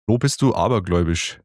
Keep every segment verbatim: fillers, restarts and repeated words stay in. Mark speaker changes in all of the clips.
Speaker 1: Wo bist du abergläubisch?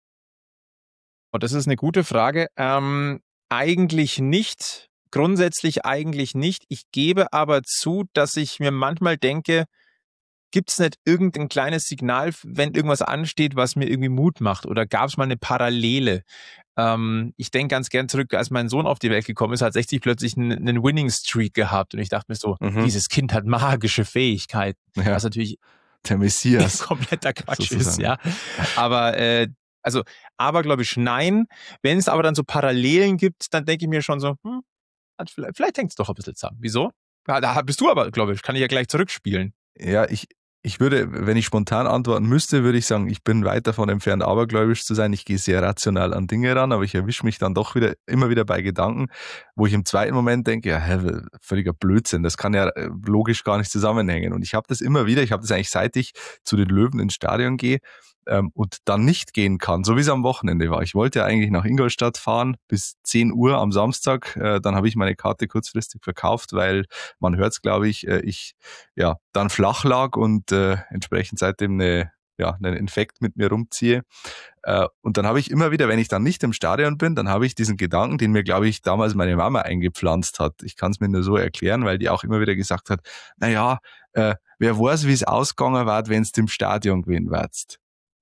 Speaker 2: Oh, das ist eine gute Frage. Ähm, eigentlich nicht. Grundsätzlich eigentlich nicht. Ich gebe aber zu, dass ich mir manchmal denke, gibt es nicht irgendein kleines Signal, wenn irgendwas ansteht, was mir irgendwie Mut macht? Oder gab es mal eine Parallele? Ähm, ich denke ganz gern zurück, als mein Sohn auf die Welt gekommen ist, hat sechzig plötzlich einen, einen Winning Streak gehabt. Und ich dachte mir so,
Speaker 1: Mhm.
Speaker 2: dieses Kind hat magische Fähigkeiten.
Speaker 1: Ja,
Speaker 2: Was natürlich
Speaker 1: der Messias
Speaker 2: kompletter Quatsch ist,
Speaker 1: sozusagen.
Speaker 2: ja. Aber äh, also abergläubisch nein. Wenn es aber dann so Parallelen gibt, dann denke ich mir schon so, hm, hat vielleicht, vielleicht hängt es doch ein bisschen zusammen. Wieso? Ja, da bist du aber, glaube ich, kann ich ja gleich zurückspielen.
Speaker 1: Ja, ich, ich würde, wenn ich spontan antworten müsste, würde ich sagen, ich bin weit davon entfernt, abergläubisch zu sein. Ich gehe sehr rational an Dinge ran, aber ich erwische mich dann doch wieder immer wieder bei Gedanken, wo ich im zweiten Moment denke, ja, hä, völliger Blödsinn, das kann ja äh, logisch gar nicht zusammenhängen. Und ich habe das immer wieder, ich habe das eigentlich seit ich zu den Löwen ins Stadion gehe, ähm, und dann nicht gehen kann, so wie es am Wochenende war. Ich wollte ja eigentlich nach Ingolstadt fahren bis zehn Uhr am Samstag, äh, dann habe ich meine Karte kurzfristig verkauft, weil man hört es, glaube ich, äh, ich ja dann flach lag und äh, entsprechend seitdem eine, ja, einen Infekt mit mir rumziehe. Äh, und dann habe ich immer wieder, wenn ich dann nicht im Stadion bin, dann habe ich diesen Gedanken, den mir, glaube ich, damals meine Mama eingepflanzt hat. Ich kann es mir nur so erklären, weil die auch immer wieder gesagt hat, naja, äh, wer weiß, wie es ausgegangen wird, wenn du im Stadion gewinnen würdest.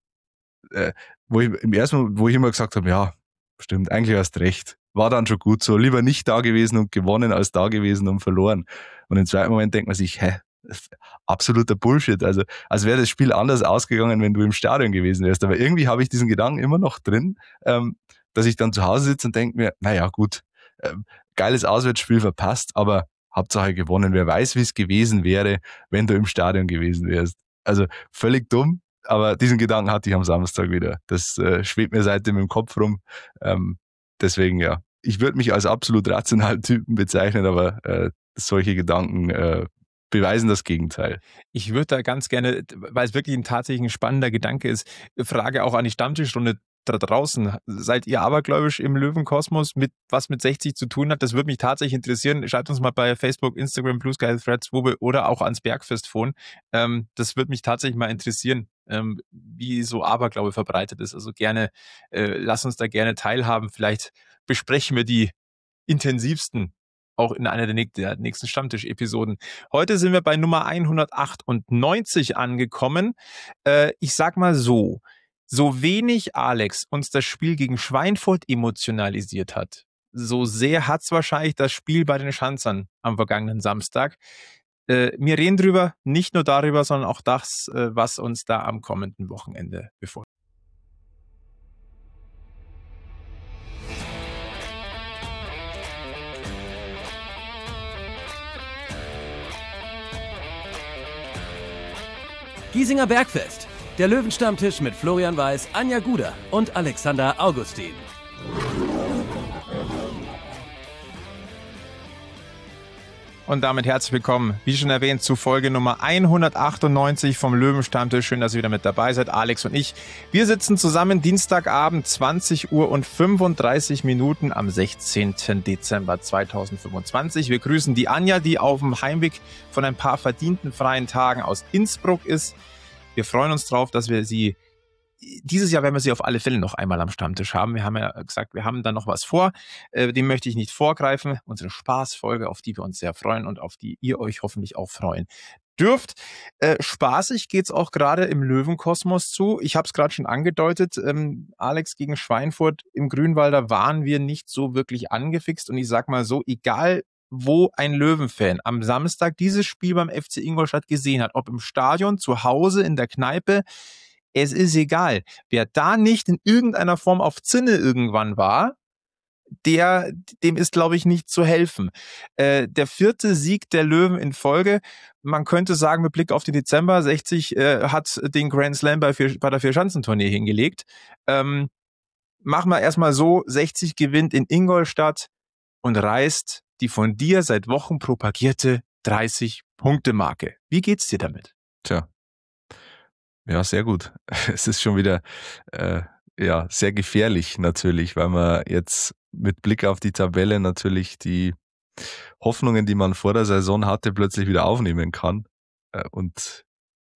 Speaker 1: Äh, wo ich im ersten Moment, wo ich immer gesagt habe, ja, stimmt, eigentlich hast recht. War dann schon gut so. Lieber nicht da gewesen und gewonnen, als da gewesen und verloren. Und im zweiten Moment denkt man sich, hä, absoluter Bullshit. Also, als wäre das Spiel anders ausgegangen, wenn du im Stadion gewesen wärst. Aber irgendwie habe ich diesen Gedanken immer noch drin, ähm, dass ich dann zu Hause sitze und denke mir, naja, gut, ähm, geiles Auswärtsspiel verpasst, aber Hauptsache gewonnen. Wer weiß, wie es gewesen wäre, wenn du im Stadion gewesen wärst. Also völlig dumm, aber diesen Gedanken hatte ich am Samstag wieder. Das äh, schwebt mir seitdem im Kopf rum. Ähm, deswegen, ja, ich würde mich als absolut rationalen Typen bezeichnen, aber äh, solche Gedanken äh, beweisen das Gegenteil.
Speaker 2: Ich würde da ganz gerne, weil es wirklich ein tatsächlich ein spannender Gedanke ist, Frage auch an die Stammtischrunde da draußen. Seid ihr abergläubisch im Löwenkosmos, mit was mit sechzig zu tun hat? Das würde mich tatsächlich interessieren. Schreibt uns mal bei Facebook, Instagram, Blue Sky, Threads, Wobel oder auch ans Bergfestphone. Ähm, das würde mich tatsächlich mal interessieren, ähm, wie so Aberglaube verbreitet ist. Also gerne, äh, lasst uns da gerne teilhaben. Vielleicht besprechen wir die intensivsten auch in einer der, näch- der nächsten Stammtisch-Episoden. Heute sind wir bei Nummer hundertachtundneunzig angekommen. Äh, ich sag mal so, so wenig Alex uns das Spiel gegen Schweinfurt emotionalisiert hat, so sehr hat's wahrscheinlich das Spiel bei den Schanzern am vergangenen Samstag. Äh, wir reden drüber, nicht nur darüber, sondern auch das, äh, was uns da am kommenden Wochenende bevorsteht.
Speaker 3: Giesinger Bergfest, der Löwenstammtisch mit Florian Weiß, Anja Guder und Alexander Augustin.
Speaker 2: Und damit herzlich willkommen, wie schon erwähnt, zu Folge Nummer hundertachtundneunzig vom Löwenstammtisch. Schön, dass ihr wieder mit dabei seid, Alex und ich. Wir sitzen zusammen Dienstagabend, zwanzig Uhr und fünfunddreißig Minuten am sechzehnten Dezember zweitausendfünfundzwanzig. Wir grüßen die Anja, die auf dem Heimweg von ein paar verdienten freien Tagen aus Innsbruck ist. Wir freuen uns drauf, dass wir sie dieses Jahr werden wir sie auf alle Fälle noch einmal am Stammtisch haben. Wir haben ja gesagt, wir haben da noch was vor. Äh, dem möchte ich nicht vorgreifen. Unsere Spaßfolge, auf die wir uns sehr freuen und auf die ihr euch hoffentlich auch freuen dürft. Äh, spaßig geht's auch gerade im Löwenkosmos zu. Ich habe es gerade schon angedeutet. Ähm, Alex gegen Schweinfurt im Grünwalder waren wir nicht so wirklich angefixt. Und ich sag mal so, egal wo ein Löwenfan am Samstag dieses Spiel beim F C Ingolstadt gesehen hat, ob im Stadion, zu Hause, in der Kneipe, es ist egal. Wer da nicht in irgendeiner Form auf Zinne irgendwann war, der, dem ist, glaube ich, nicht zu helfen. Äh, der vierte Sieg der Löwen in Folge. Man könnte sagen, mit Blick auf den Dezember, sechzig äh, hat den Grand Slam bei, vier, bei der Vierschanzentournee hingelegt. Ähm, machen wir erstmal so, sechzig gewinnt in Ingolstadt und reißt die von dir seit Wochen propagierte dreißig-Punkte-Marke. Wie geht's dir damit?
Speaker 1: Tja. Ja, sehr gut. Es ist schon wieder äh, ja sehr gefährlich natürlich, weil man jetzt mit Blick auf die Tabelle natürlich die Hoffnungen, die man vor der Saison hatte, plötzlich wieder aufnehmen kann. Äh, und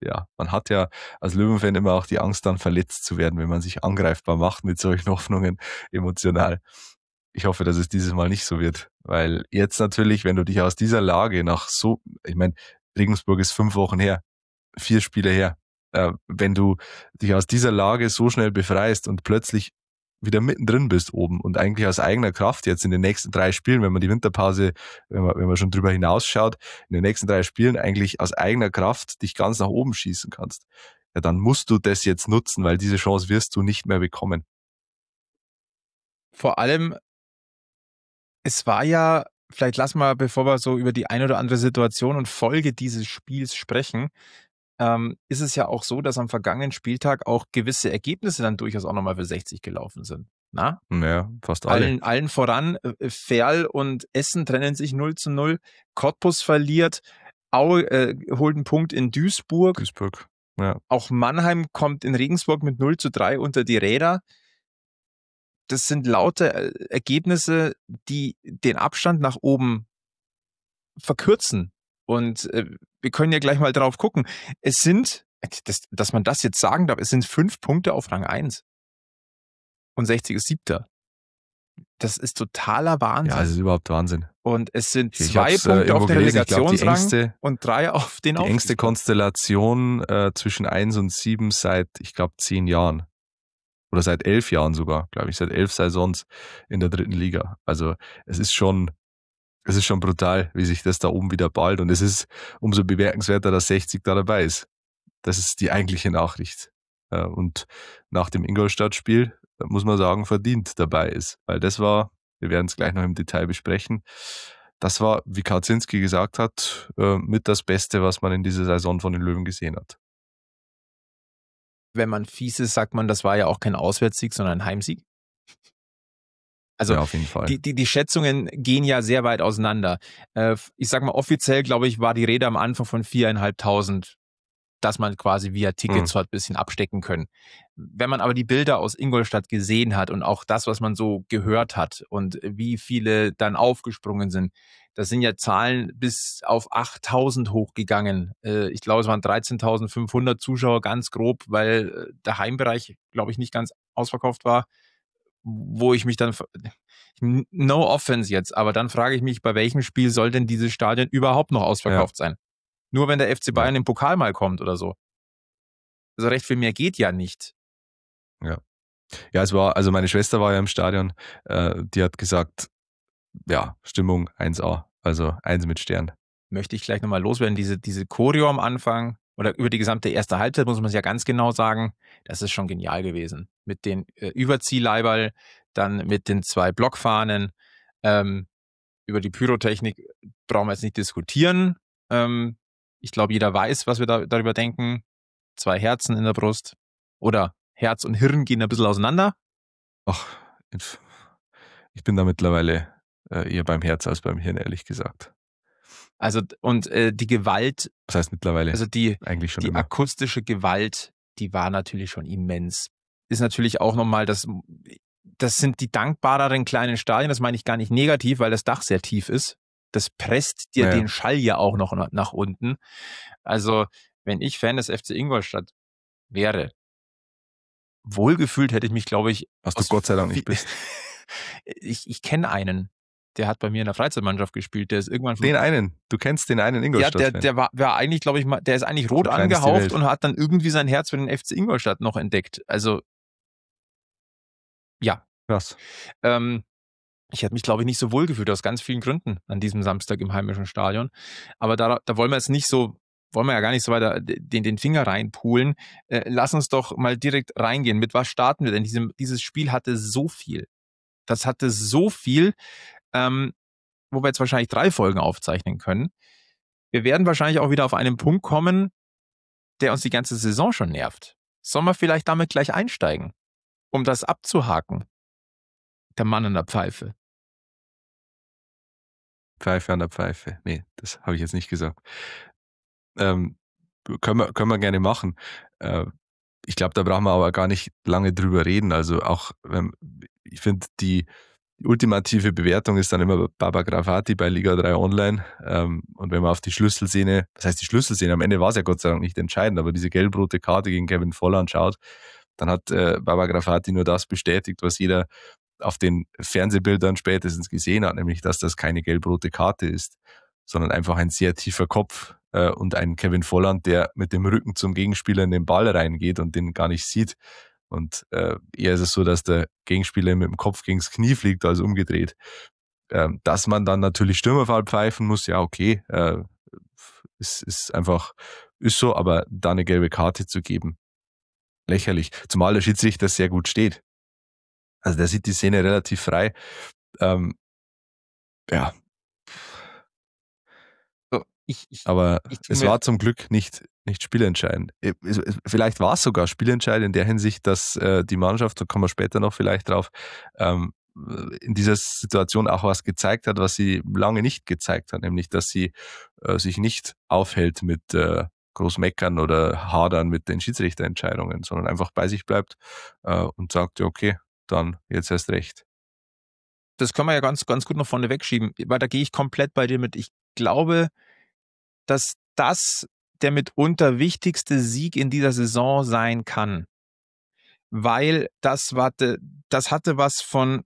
Speaker 1: ja, man hat ja als Löwenfan immer auch die Angst, dann verletzt zu werden, wenn man sich angreifbar macht mit solchen Hoffnungen emotional. Ich hoffe, dass es dieses Mal nicht so wird, weil jetzt natürlich, wenn du dich aus dieser Lage nach so, ich meine, Regensburg ist fünf Wochen her, vier Spiele her, äh, wenn du dich aus dieser Lage so schnell befreist und plötzlich wieder mittendrin bist oben und eigentlich aus eigener Kraft jetzt in den nächsten drei Spielen, wenn man die Winterpause, wenn man, wenn man schon drüber hinausschaut, in den nächsten drei Spielen eigentlich aus eigener Kraft dich ganz nach oben schießen kannst, ja, dann musst du das jetzt nutzen, weil diese Chance wirst du nicht mehr bekommen.
Speaker 2: Vor allem, es war ja, vielleicht lass mal, bevor wir so über die ein oder andere Situation und Folge dieses Spiels sprechen, ähm, ist es ja auch so, dass am vergangenen Spieltag auch gewisse Ergebnisse dann durchaus auch nochmal für sechzig gelaufen sind. Na?
Speaker 1: Ja, fast alle.
Speaker 2: Allen, allen voran, äh, Ferl und Essen trennen sich null zu null, Cottbus verliert, Aue äh, holt einen Punkt in Duisburg.
Speaker 1: Duisburg, ja.
Speaker 2: Auch Mannheim kommt in Regensburg mit null zu drei unter die Räder. Das sind lauter Ergebnisse, die den Abstand nach oben verkürzen. Und äh, wir können ja gleich mal drauf gucken. Es sind, das, dass man das jetzt sagen darf, es sind fünf Punkte auf Rang eins. Und sechzig ist siebter. Das ist totaler Wahnsinn.
Speaker 1: Ja, das ist überhaupt Wahnsinn.
Speaker 2: Und es sind
Speaker 1: Ich
Speaker 2: zwei
Speaker 1: hab's,
Speaker 2: Punkte
Speaker 1: äh,
Speaker 2: auf den
Speaker 1: gelesen. Ich glaub, die
Speaker 2: Relegationsrang
Speaker 1: engste-
Speaker 2: und drei auf den
Speaker 1: Die engste
Speaker 2: Aufstiegsplatz.
Speaker 1: Konstellation äh, zwischen eins und sieben seit, ich glaube, zehn Jahren. Oder seit elf Jahren sogar, glaube ich, seit elf Saisons in der dritten Liga. Also es ist schon, es ist schon brutal, wie sich das da oben wieder ballt. Und es ist umso bemerkenswerter, dass sechzig da dabei ist. Das ist die eigentliche Nachricht. Äh, Und nach dem Ingolstadt-Spiel, da muss man sagen, verdient dabei ist. Weil das war, wir werden es gleich noch im Detail besprechen, das war, wie Kaczynski gesagt hat, äh, mit das Beste, was man in dieser Saison von den Löwen gesehen hat.
Speaker 2: Wenn man fies ist, sagt man, das war ja auch kein Auswärtssieg, sondern ein Heimsieg. Also
Speaker 1: Ja, auf jeden Fall.
Speaker 2: die, die, die Schätzungen gehen ja sehr weit auseinander. Äh, ich sag mal, offiziell, glaube ich, war die Rede am Anfang von viereinhalbtausend, dass man quasi via Tickets
Speaker 1: Mhm.
Speaker 2: hat ein bisschen abstecken können. Wenn man aber die Bilder aus Ingolstadt gesehen hat und auch das, was man so gehört hat und wie viele dann aufgesprungen sind, das sind ja Zahlen bis auf achttausend hochgegangen. Äh, ich glaube, es waren dreizehntausendfünfhundert Zuschauer, ganz grob, weil äh, der Heimbereich, glaube ich, nicht ganz ausverkauft war, wo ich mich dann, no offense jetzt, aber dann frage ich mich, bei welchem Spiel soll denn dieses Stadion überhaupt noch ausverkauft sein? Nur wenn der F C Bayern im Pokal mal kommt oder so. Also recht viel mehr geht ja nicht.
Speaker 1: Ja. Ja, es war, also meine Schwester war ja im Stadion, äh, die hat gesagt, ja, Stimmung eins A, also eins mit Stern.
Speaker 2: Möchte ich gleich nochmal loswerden, diese, diese Choreo am Anfang oder über die gesamte erste Halbzeit, muss man es ja ganz genau sagen, das ist schon genial gewesen. Mit den äh, Überziehleiberl, dann mit den zwei Blockfahnen, ähm, über die Pyrotechnik brauchen wir jetzt nicht diskutieren. Ähm, ich glaube, jeder weiß, was wir da, darüber denken. Zwei Herzen in der Brust. Oder Herz und Hirn gehen ein bisschen auseinander.
Speaker 1: Ach, ich bin da mittlerweile äh, eher beim Herz als beim Hirn, ehrlich gesagt.
Speaker 2: Also, und äh, die Gewalt,
Speaker 1: Das heißt mittlerweile
Speaker 2: also die,
Speaker 1: eigentlich schon
Speaker 2: die
Speaker 1: immer.
Speaker 2: akustische Gewalt, die war natürlich schon immens. Ist natürlich auch nochmal, das, das sind die dankbareren kleinen Stadien, das meine ich gar nicht negativ, weil das Dach sehr tief ist. Das presst dir
Speaker 1: Ja.
Speaker 2: den Schall ja auch noch nach, nach unten. Also, wenn ich Fan des F C Ingolstadt wäre, wohlgefühlt hätte ich mich, glaube ich,
Speaker 1: Was du
Speaker 2: aus
Speaker 1: Gott sei Dank nicht
Speaker 2: vi-
Speaker 1: bist.
Speaker 2: ich ich kenne einen, der hat bei mir in der Freizeitmannschaft gespielt, der ist irgendwann von
Speaker 1: Den einen, du kennst den einen
Speaker 2: ja,
Speaker 1: Ingolstadt.
Speaker 2: der, der war, war eigentlich, glaube ich, mal, der ist eigentlich rot
Speaker 1: So klein ist die
Speaker 2: angehaucht
Speaker 1: Welt.
Speaker 2: und hat dann irgendwie sein Herz für den F C Ingolstadt noch entdeckt. Also, ja,
Speaker 1: Krass.
Speaker 2: ähm, ich hätte mich, glaube ich, nicht so wohl gefühlt, aus ganz vielen Gründen an diesem Samstag im heimischen Stadion. Aber da, da wollen wir jetzt nicht so, wollen wir ja gar nicht so weiter den, den Finger reinpulen. Äh, lass uns doch mal direkt reingehen. Mit was starten wir denn? Diese, dieses Spiel hatte so viel. Das hatte so viel, ähm, wo wir jetzt wahrscheinlich drei Folgen aufzeichnen können. Wir werden wahrscheinlich auch wieder auf einen Punkt kommen, der uns die ganze Saison schon nervt. Sollen wir vielleicht damit gleich einsteigen, um das abzuhaken? Der Mann an der Pfeife.
Speaker 1: Pfeife an der Pfeife. Nee, das habe ich jetzt nicht gesagt. Ähm, können, wir, können wir gerne machen. Äh, ich glaube, da brauchen wir aber gar nicht lange drüber reden. Also auch, ähm, ich finde, die, die ultimative Bewertung ist dann immer Baba Grafati bei Liga drei Online. Ähm, und wenn man auf die Schlüsselszene, das heißt die Schlüsselszene, am Ende war es ja Gott sei Dank nicht entscheidend, aber diese gelb-rote Karte gegen Kevin Volland schaut, dann hat äh, Baba Grafati nur das bestätigt, was jeder auf den Fernsehbildern spätestens gesehen hat, nämlich dass das keine gelb-rote Karte ist, sondern einfach ein sehr tiefer Kopf äh, und ein Kevin Volland, der mit dem Rücken zum Gegenspieler in den Ball reingeht und den gar nicht sieht. Und äh, eher ist es so, dass der Gegenspieler mit dem Kopf gegens Knie fliegt, als umgedreht. Ähm, dass man dann natürlich Stürmerfall pfeifen muss, ja okay, äh, ist, ist einfach, ist so, aber da eine gelbe Karte zu geben, lächerlich. Zumal der Schiedsrichter sehr gut steht. Also der sieht die Szene relativ frei. Ähm, ja.
Speaker 2: So, ich, ich,
Speaker 1: Aber
Speaker 2: ich
Speaker 1: es war zum Glück nicht, nicht spielentscheidend. Vielleicht war es sogar spielentscheidend in der Hinsicht, dass äh, die Mannschaft, da kommen wir später noch vielleicht drauf, ähm, in dieser Situation auch was gezeigt hat, was sie lange nicht gezeigt hat, nämlich dass sie äh, sich nicht aufhält mit äh, groß meckern oder hadern mit den Schiedsrichterentscheidungen, sondern einfach bei sich bleibt äh, und sagt, ja, okay, dann jetzt erst recht.
Speaker 2: Das können wir ja ganz, ganz gut noch vorne wegschieben, weil da gehe ich komplett bei dir mit. Ich glaube, dass das der mitunter wichtigste Sieg in dieser Saison sein kann. Weil das, warte, das hatte was von,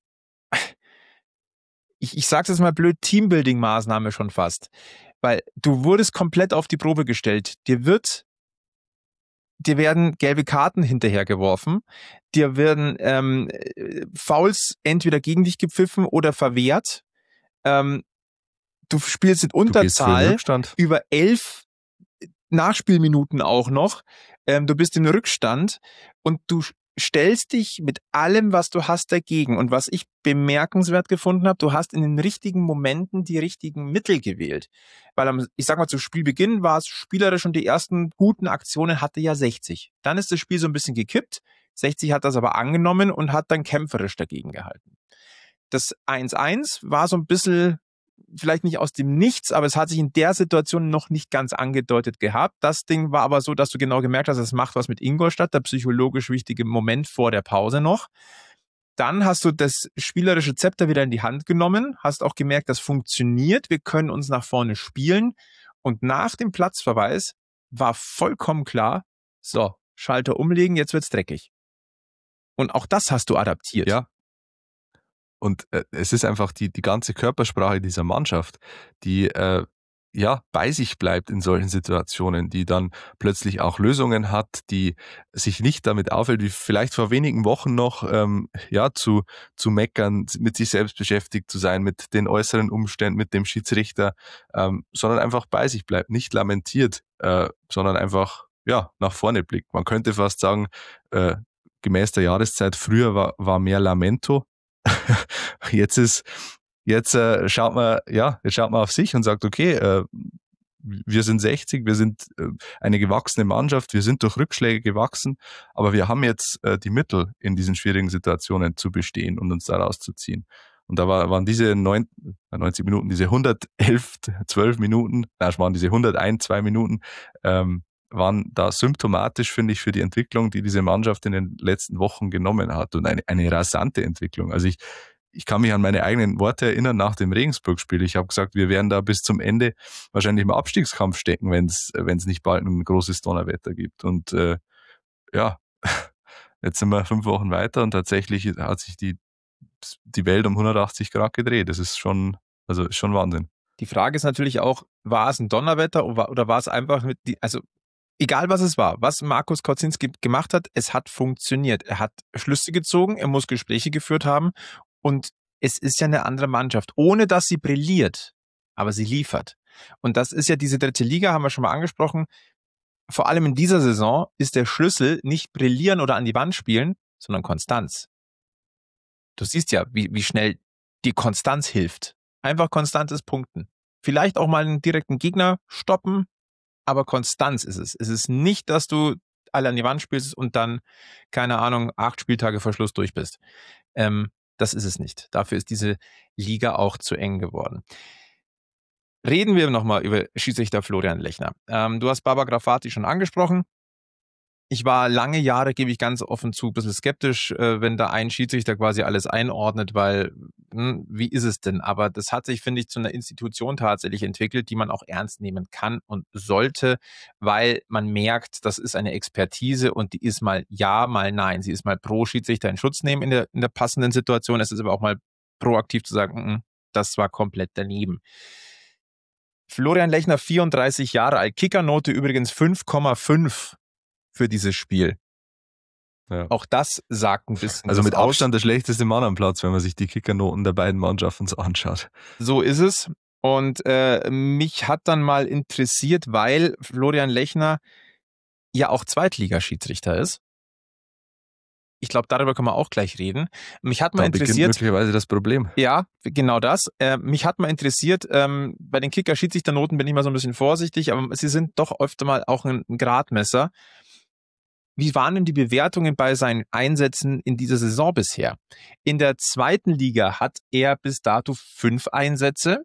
Speaker 2: ich, ich sag's jetzt mal blöd, Teambuilding-Maßnahme schon fast. Weil du wurdest komplett auf die Probe gestellt. Dir wird, dir werden gelbe Karten hinterhergeworfen. Dir werden ähm, Fouls entweder gegen dich gepfiffen oder verwehrt. Ähm, du spielst in Unterzahl über elf Nachspielminuten auch noch. Ähm, du bist im Rückstand und du stellst dich mit allem, was du hast, dagegen. Und was ich bemerkenswert gefunden habe, du hast in den richtigen Momenten die richtigen Mittel gewählt. Weil am, ich sag mal, zu Spielbeginn war es spielerisch und die ersten guten Aktionen hatte ja sechzig. Dann ist das Spiel so ein bisschen gekippt. sechzig hat das aber angenommen und hat dann kämpferisch dagegen gehalten. Das eins eins war so ein bisschen, vielleicht nicht aus dem Nichts, aber es hat sich in der Situation noch nicht ganz angedeutet gehabt. Das Ding war aber so, dass du genau gemerkt hast, es macht was mit Ingolstadt, der psychologisch wichtige Moment vor der Pause noch. Dann hast du das spielerische Zepter wieder in die Hand genommen, hast auch gemerkt, das funktioniert, wir können uns nach vorne spielen. Und nach dem Platzverweis war vollkommen klar, so, Schalter umlegen, jetzt wird's dreckig. Und auch das hast du adaptiert.
Speaker 1: Ja. Und äh, es ist einfach die, die ganze Körpersprache dieser Mannschaft, die äh, ja bei sich bleibt in solchen Situationen, die dann plötzlich auch Lösungen hat, die sich nicht damit aufhält, wie vielleicht vor wenigen Wochen noch ähm, ja zu, zu meckern, mit sich selbst beschäftigt zu sein, mit den äußeren Umständen, mit dem Schiedsrichter, ähm, sondern einfach bei sich bleibt, nicht lamentiert, äh, sondern einfach ja nach vorne blickt. Man könnte fast sagen, äh, gemäß der Jahreszeit, früher war, war mehr Lamento. Jetzt ist, jetzt äh, schaut man, ja, jetzt schaut man auf sich und sagt, okay, äh, wir sind sechzig, wir sind äh, eine gewachsene Mannschaft, wir sind durch Rückschläge gewachsen, aber wir haben jetzt äh, die Mittel, in diesen schwierigen Situationen zu bestehen und uns da rauszuziehen. Und da war, waren diese neun, neunzig Minuten, diese hundertelf, zwölf Minuten, da waren diese hunderteins, zwei Minuten, ähm, waren da symptomatisch, finde ich, für die Entwicklung, die diese Mannschaft in den letzten Wochen genommen hat und eine, eine rasante Entwicklung. Also ich, ich kann mich an meine eigenen Worte erinnern nach dem Regensburg-Spiel. Ich habe gesagt, wir werden da bis zum Ende wahrscheinlich im Abstiegskampf stecken, wenn es wenn es nicht bald ein großes Donnerwetter gibt. Und äh, ja, jetzt sind wir fünf Wochen weiter und tatsächlich hat sich die, die Welt um hundertachtzig Grad gedreht. Das ist schon, also ist schon Wahnsinn.
Speaker 2: Die Frage ist natürlich auch, war es ein Donnerwetter oder war, oder war es einfach mit die, also egal was es war, was Markus Kocinski gemacht hat, es hat funktioniert. Er hat Schlüsse gezogen, er muss Gespräche geführt haben und es ist ja eine andere Mannschaft, ohne dass sie brilliert, aber sie liefert. Und das ist ja diese dritte Liga, haben wir schon mal angesprochen. Vor allem in dieser Saison ist der Schlüssel nicht brillieren oder an die Wand spielen, sondern Konstanz. Du siehst ja, wie, wie schnell die Konstanz hilft. Einfach konstantes Punkten. Vielleicht auch mal einen direkten Gegner stoppen, aber Konstanz ist es. Es ist nicht, dass du alle an die Wand spielst und dann, keine Ahnung, acht Spieltage vor Schluss durch bist. Ähm, das ist es nicht. Dafür ist diese Liga auch zu eng geworden. Reden wir nochmal über Schiedsrichter Florian Lechner. Ähm, du hast Baba Grafati schon angesprochen. Ich war lange Jahre, gebe ich ganz offen zu, ein bisschen skeptisch, äh, wenn da ein Schiedsrichter quasi alles einordnet, weil, hm, wie ist es denn? Aber das hat sich, finde ich, zu einer Institution tatsächlich entwickelt, die man auch ernst nehmen kann und sollte, weil man merkt, das ist eine Expertise und die ist mal ja, mal nein. Sie ist mal pro Schiedsrichter in Schutz nehmen in der, in der passenden Situation. Es ist aber auch mal proaktiv zu sagen, mm, das war komplett daneben. Florian Lechner, vierunddreißig Jahre alt, Kickernote übrigens fünf Komma fünf für dieses Spiel. Ja. Auch das sagt ein bisschen.
Speaker 1: Also mit Abstand der schlechteste Mann am Platz, wenn man sich die Kickernoten der beiden Mannschaften so anschaut.
Speaker 2: So ist es. Und äh, mich hat dann mal interessiert, weil Florian Lechner ja auch Zweitligaschiedsrichter ist. Ich glaube, darüber können wir auch gleich reden. Mich hat mal
Speaker 1: da
Speaker 2: interessiert.
Speaker 1: beginnt möglicherweise das Problem.
Speaker 2: Ja, genau das. Äh, mich hat mal interessiert, ähm, bei den Kicker-Schiedsrichternoten bin ich mal so ein bisschen vorsichtig, aber sie sind doch öfter mal auch ein, ein Gradmesser. Wie waren denn die Bewertungen bei seinen Einsätzen in dieser Saison bisher? In der zweiten Liga hat er bis dato fünf Einsätze.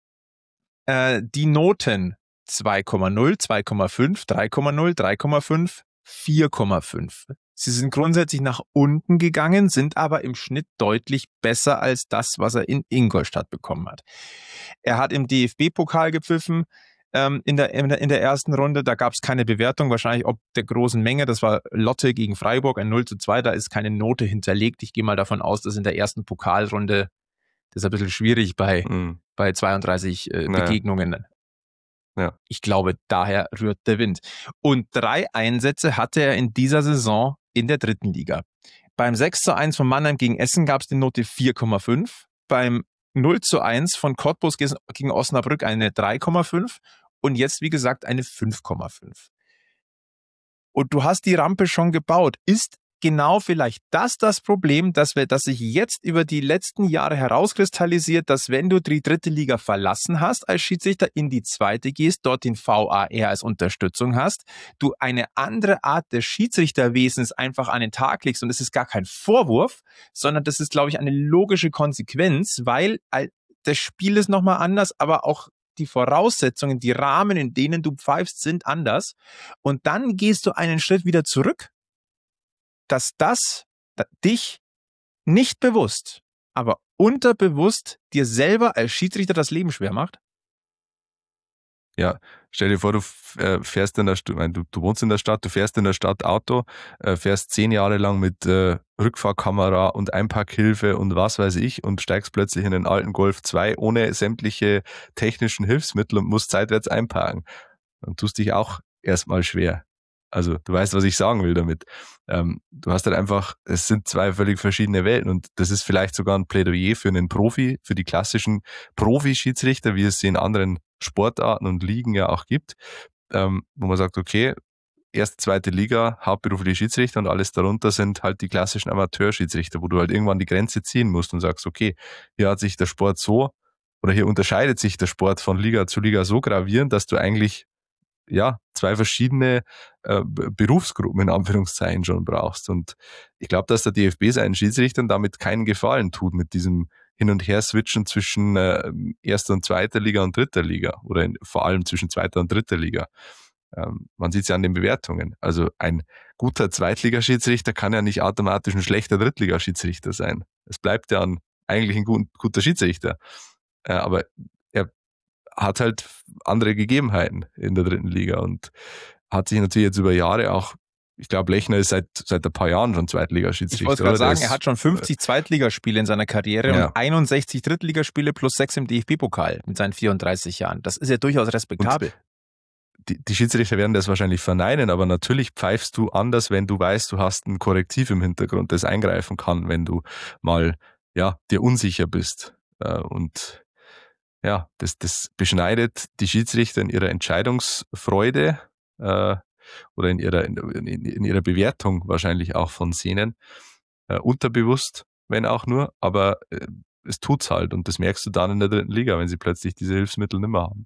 Speaker 2: Äh, die Noten zwei Komma null, zwei Komma fünf, drei Komma null, drei Komma fünf, vier Komma fünf. Sie sind grundsätzlich nach unten gegangen, sind aber im Schnitt deutlich besser als das, was er in Ingolstadt bekommen hat. Er hat im D F B-Pokal gepfiffen, ähm, in der, in der, in der ersten Runde. Da gab es keine Bewertung, wahrscheinlich ob der großen Menge. Das war Lotte gegen Freiburg, ein null zu zwei. Da ist keine Note hinterlegt. Ich gehe mal davon aus, dass in der ersten Pokalrunde, das ist ein bisschen schwierig bei, mhm. bei zweiunddreißig äh, naja. Begegnungen. Ja. Ich glaube, daher rührt der Wind. Und drei Einsätze hatte er in dieser Saison in der dritten Liga. Beim sechs zu eins von Mannheim gegen Essen gab es die Note vier Komma fünf. Beim null zu eins von Cottbus gegen Osnabrück eine drei Komma fünf. Und jetzt, wie gesagt, eine fünf Komma fünf. Und du hast die Rampe schon gebaut. Ist genau vielleicht das das Problem, dass wir, dass sich jetzt über die letzten Jahre herauskristallisiert, dass wenn du die dritte Liga verlassen hast als Schiedsrichter, in die zweite gehst, dort den V A R als Unterstützung hast, du eine andere Art des Schiedsrichterwesens einfach an den Tag legst, und das ist gar kein Vorwurf, sondern das ist, glaube ich, eine logische Konsequenz, weil das Spiel ist nochmal anders, aber auch die Voraussetzungen, die Rahmen, in denen du pfeifst, sind anders, und dann gehst du einen Schritt wieder zurück, dass das dich nicht bewusst, aber unterbewusst dir selber als Schiedsrichter das Leben schwer macht?
Speaker 1: Ja, stell dir vor, du fährst in der Stadt, du, du wohnst in der Stadt, du fährst in der Stadt Auto, fährst zehn Jahre lang mit äh, Rückfahrkamera und Einparkhilfe und was weiß ich und steigst plötzlich in den alten Golf zwei ohne sämtliche technischen Hilfsmittel und musst seitwärts einparken. Dann tust dich auch erstmal schwer. Also du weißt, was ich sagen will damit. Ähm, du hast halt einfach, es sind zwei völlig verschiedene Welten, und das ist vielleicht sogar ein Plädoyer für einen Profi, für die klassischen Profi-Schiedsrichter, wie es sie in anderen Sportarten und Ligen ja auch gibt, ähm, wo man sagt, okay, erste, zweite Liga, hauptberufliche Schiedsrichter und alles darunter sind halt die klassischen Amateurschiedsrichter, wo du halt irgendwann die Grenze ziehen musst und sagst, okay, hier hat sich der Sport so, oder hier unterscheidet sich der Sport von Liga zu Liga so gravierend, dass du eigentlich ja, zwei verschiedene äh, Berufsgruppen in Anführungszeichen schon brauchst. Und ich glaube, dass der D F B seinen Schiedsrichtern damit keinen Gefallen tut, mit diesem Hin- und Her-Switchen zwischen äh, erster und zweiter Liga und dritter Liga, oder in, vor allem zwischen zweiter und dritter Liga. Ähm, man sieht es ja an den Bewertungen. Also ein guter Zweitligaschiedsrichter kann ja nicht automatisch ein schlechter Drittligaschiedsrichter sein. Es bleibt ja ein, eigentlich ein gut, guter Schiedsrichter. Äh, aber er hat halt andere Gegebenheiten in der dritten Liga und hat sich natürlich jetzt über Jahre auch, ich glaube, Lechner ist seit seit ein paar Jahren schon Zweitligaschiedsrichter.
Speaker 2: Ich wollte gerade sagen, er hat schon fünfzig Zweitligaspiele in seiner Karriere, ja, und einundsechzig Drittligaspiele plus sechs im D F B-Pokal mit seinen vierunddreißig Jahren. Das ist ja durchaus respektabel.
Speaker 1: Die, die Schiedsrichter werden das wahrscheinlich verneinen, aber natürlich pfeifst du anders, wenn du weißt, du hast ein Korrektiv im Hintergrund, das eingreifen kann, wenn du mal ja dir unsicher bist. Und ja, das, das beschneidet die Schiedsrichter in ihrer Entscheidungsfreude äh, oder in ihrer, in, in ihrer Bewertung wahrscheinlich auch von Szenen, äh, unterbewusst, wenn auch nur, aber äh, es tut's halt, und das merkst du dann in der dritten Liga, wenn sie plötzlich diese Hilfsmittel nicht mehr haben.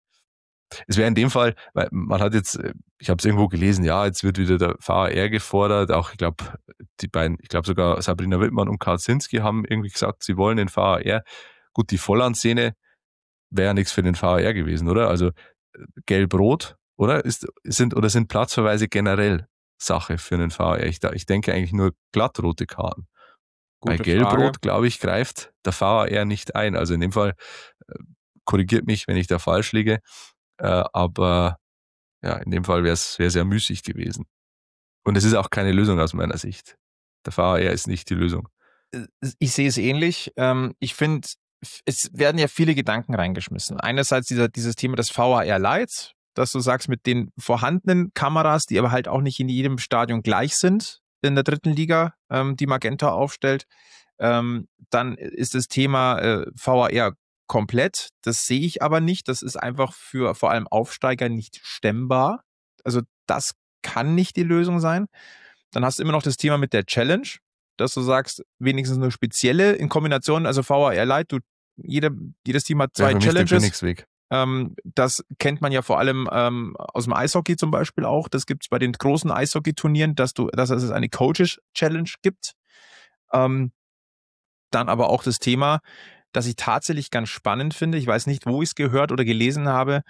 Speaker 1: Es wäre in dem Fall, weil man hat jetzt, ich habe es irgendwo gelesen, ja, jetzt wird wieder der V A R gefordert, auch ich glaube, die beiden, ich glaube sogar Sabrina Wittmann und Kaczynski haben irgendwie gesagt, sie wollen den V A R. Gut, die Volland-Szene wäre ja nichts für den V A R gewesen, oder? Also gelb-rot, oder? Ist, sind, oder sind Platzverweise generell Sache für einen V A R. Ich, ich denke eigentlich nur glattrote Karten. Bei
Speaker 2: Gute
Speaker 1: Gelb-Rot,
Speaker 2: Frage.
Speaker 1: glaube ich, greift der V A R nicht ein. Also in dem Fall äh, korrigiert mich, wenn ich da falsch liege. Äh, aber ja, in dem Fall wäre es sehr müßig gewesen. Und es ist auch keine Lösung aus meiner Sicht. Der V A R ist nicht die Lösung.
Speaker 2: Ich sehe es ähnlich. Ich finde, es werden ja viele Gedanken reingeschmissen. Einerseits dieser, dieses Thema des V A R Lights, dass du sagst, mit den vorhandenen Kameras, die aber halt auch nicht in jedem Stadion gleich sind in der dritten Liga, die Magenta aufstellt. Dann ist das Thema V A R komplett. Das sehe ich aber nicht. Das ist einfach für vor allem Aufsteiger nicht stemmbar. Also das kann nicht die Lösung sein. Dann hast du immer noch das Thema mit der Challenge, dass du sagst, wenigstens nur spezielle in Kombination, also V A R Lite, du, jeder, jedes Team hat zwei
Speaker 1: ja, für mich
Speaker 2: Challenges.
Speaker 1: der Königsweg.
Speaker 2: Ähm, das kennt man ja vor allem ähm, aus dem Eishockey zum Beispiel auch. Das gibt es bei den großen Eishockey-Turnieren, dass du, dass es eine Coaches-Challenge gibt. Ähm, dann aber auch das Thema, das ich tatsächlich ganz spannend finde. Ich weiß nicht, wo ich es gehört oder gelesen habe.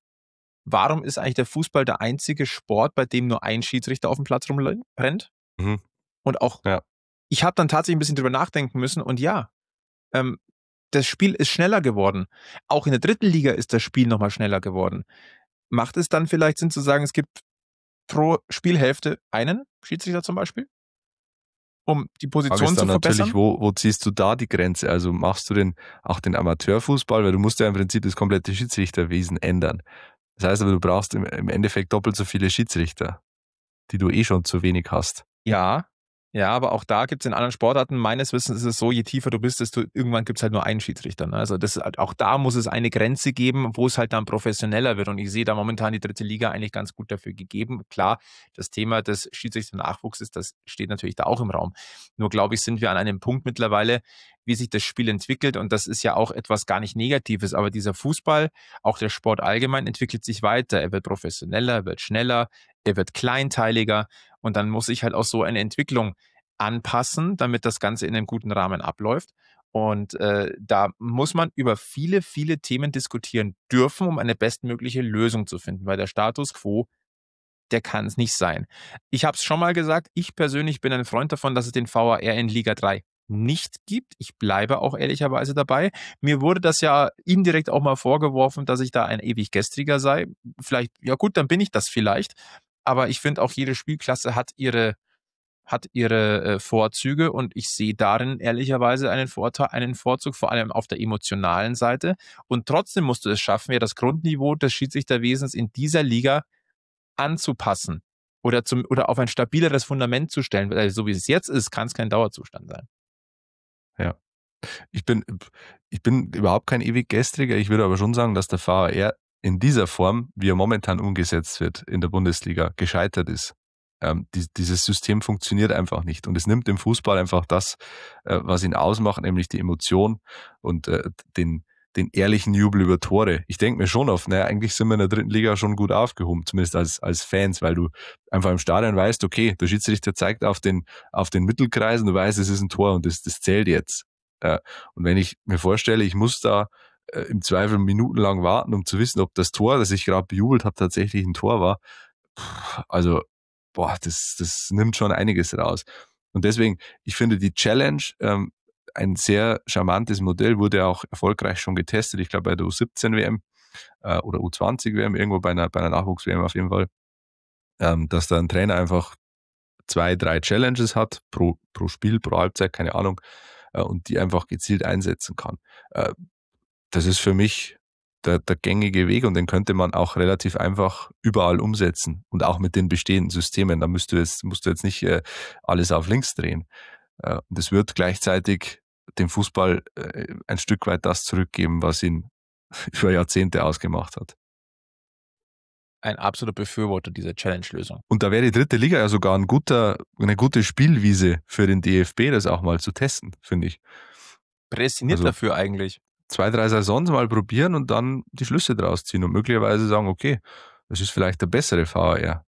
Speaker 2: Warum ist eigentlich der Fußball der einzige Sport, bei dem nur ein Schiedsrichter auf dem Platz rumrennt?
Speaker 1: Mhm.
Speaker 2: Und auch,
Speaker 1: ja.
Speaker 2: ich habe dann tatsächlich ein bisschen drüber nachdenken müssen und ja, ähm, das Spiel ist schneller geworden. Auch in der dritten Liga ist das Spiel nochmal schneller geworden. Macht es dann vielleicht Sinn zu sagen, es gibt pro Spielhälfte einen Schiedsrichter zum Beispiel? Um die Position
Speaker 1: ist dann
Speaker 2: zu verbessern?
Speaker 1: Natürlich, wo, wo ziehst du da die Grenze? Also machst du den auch den Amateurfußball, weil du musst ja im Prinzip das komplette Schiedsrichterwesen ändern. Das heißt aber, du brauchst im, im Endeffekt doppelt so viele Schiedsrichter, die du eh schon zu wenig hast.
Speaker 2: Ja, ja, aber auch da gibt es in anderen Sportarten, meines Wissens ist es so, je tiefer du bist, desto irgendwann gibt es halt nur einen Schiedsrichter. Ne? Also das, auch da muss es eine Grenze geben, wo es halt dann professioneller wird. Und ich sehe da momentan die dritte Liga eigentlich ganz gut dafür gegeben. Klar, das Thema des Schiedsrichter-Nachwuchses, das steht natürlich da auch im Raum. Nur glaube ich, sind wir an einem Punkt mittlerweile, wie sich das Spiel entwickelt. Und das ist ja auch etwas gar nicht Negatives. Aber dieser Fußball, auch der Sport allgemein, entwickelt sich weiter. Er wird professioneller, er wird schneller, er wird kleinteiliger. Und dann muss ich halt auch so eine Entwicklung anpassen, damit das Ganze in einem guten Rahmen abläuft. Und äh, da muss man über viele, viele Themen diskutieren dürfen, um eine bestmögliche Lösung zu finden, weil der Status quo, der kann es nicht sein. Ich habe es schon mal gesagt, ich persönlich bin ein Freund davon, dass es den V A R in Liga drei nicht gibt. Ich bleibe auch ehrlicherweise dabei. Mir wurde das ja indirekt auch mal vorgeworfen, dass ich da ein ewig Gestriger sei. Vielleicht, ja gut, dann bin ich das vielleicht. Aber ich finde auch, jede Spielklasse hat ihre, hat ihre äh, Vorzüge und ich sehe darin ehrlicherweise einen Vorteil, einen Vorzug, vor allem auf der emotionalen Seite. Und trotzdem musst du es schaffen, ja das Grundniveau des Schiedsrichterwesens in dieser Liga anzupassen oder, zum, oder auf ein stabileres Fundament zu stellen. Weil so wie es jetzt ist, kann es kein Dauerzustand sein.
Speaker 1: Ja. Ich bin, ich bin überhaupt kein ewig Gestriger. Ich würde aber schon sagen, dass der V A R in dieser Form, wie er momentan umgesetzt wird in der Bundesliga, gescheitert ist. Ähm, die, dieses System funktioniert einfach nicht. Und es nimmt im Fußball einfach das, äh, was ihn ausmacht, nämlich die Emotion und äh, den, den ehrlichen Jubel über Tore. Ich denke mir schon oft, naja, eigentlich sind wir in der dritten Liga schon gut aufgehoben, zumindest als, als Fans, weil du einfach im Stadion weißt, okay, der Schiedsrichter zeigt auf den, auf den Mittelkreis und du weißt, es ist ein Tor und das, das zählt jetzt. Äh, und wenn ich mir vorstelle, ich muss da äh, im Zweifel minutenlang warten, um zu wissen, ob das Tor, das ich gerade bejubelt habe, tatsächlich ein Tor war, also boah, das, das nimmt schon einiges raus. Und deswegen, ich finde die Challenge ähm, ein sehr charmantes Modell, wurde auch erfolgreich schon getestet, ich glaube bei der U siebzehn W M äh, oder U zwanzig W M, irgendwo bei einer, bei einer Nachwuchs-W M auf jeden Fall, ähm, dass da ein Trainer einfach zwei, drei Challenges hat pro, pro Spiel, pro Halbzeit, keine Ahnung, äh, und die einfach gezielt einsetzen kann. Äh, das ist für mich der, der gängige Weg und den könnte man auch relativ einfach überall umsetzen und auch mit den bestehenden Systemen. Da musst du jetzt, musst du jetzt nicht äh, alles auf links drehen. Äh, und es wird gleichzeitig dem Fußball äh, ein Stück weit das zurückgeben, was ihn über Jahrzehnte ausgemacht hat.
Speaker 2: Ein absoluter Befürworter dieser Challenge-Lösung.
Speaker 1: Und da wäre die dritte Liga ja sogar ein guter, eine gute Spielwiese für den D F B, das auch mal zu testen, finde ich.
Speaker 2: Prädestiniert also dafür eigentlich.
Speaker 1: Zwei, drei Saisons mal probieren und dann die Schlüsse draus ziehen und möglicherweise sagen, okay, das ist vielleicht der bessere V A R.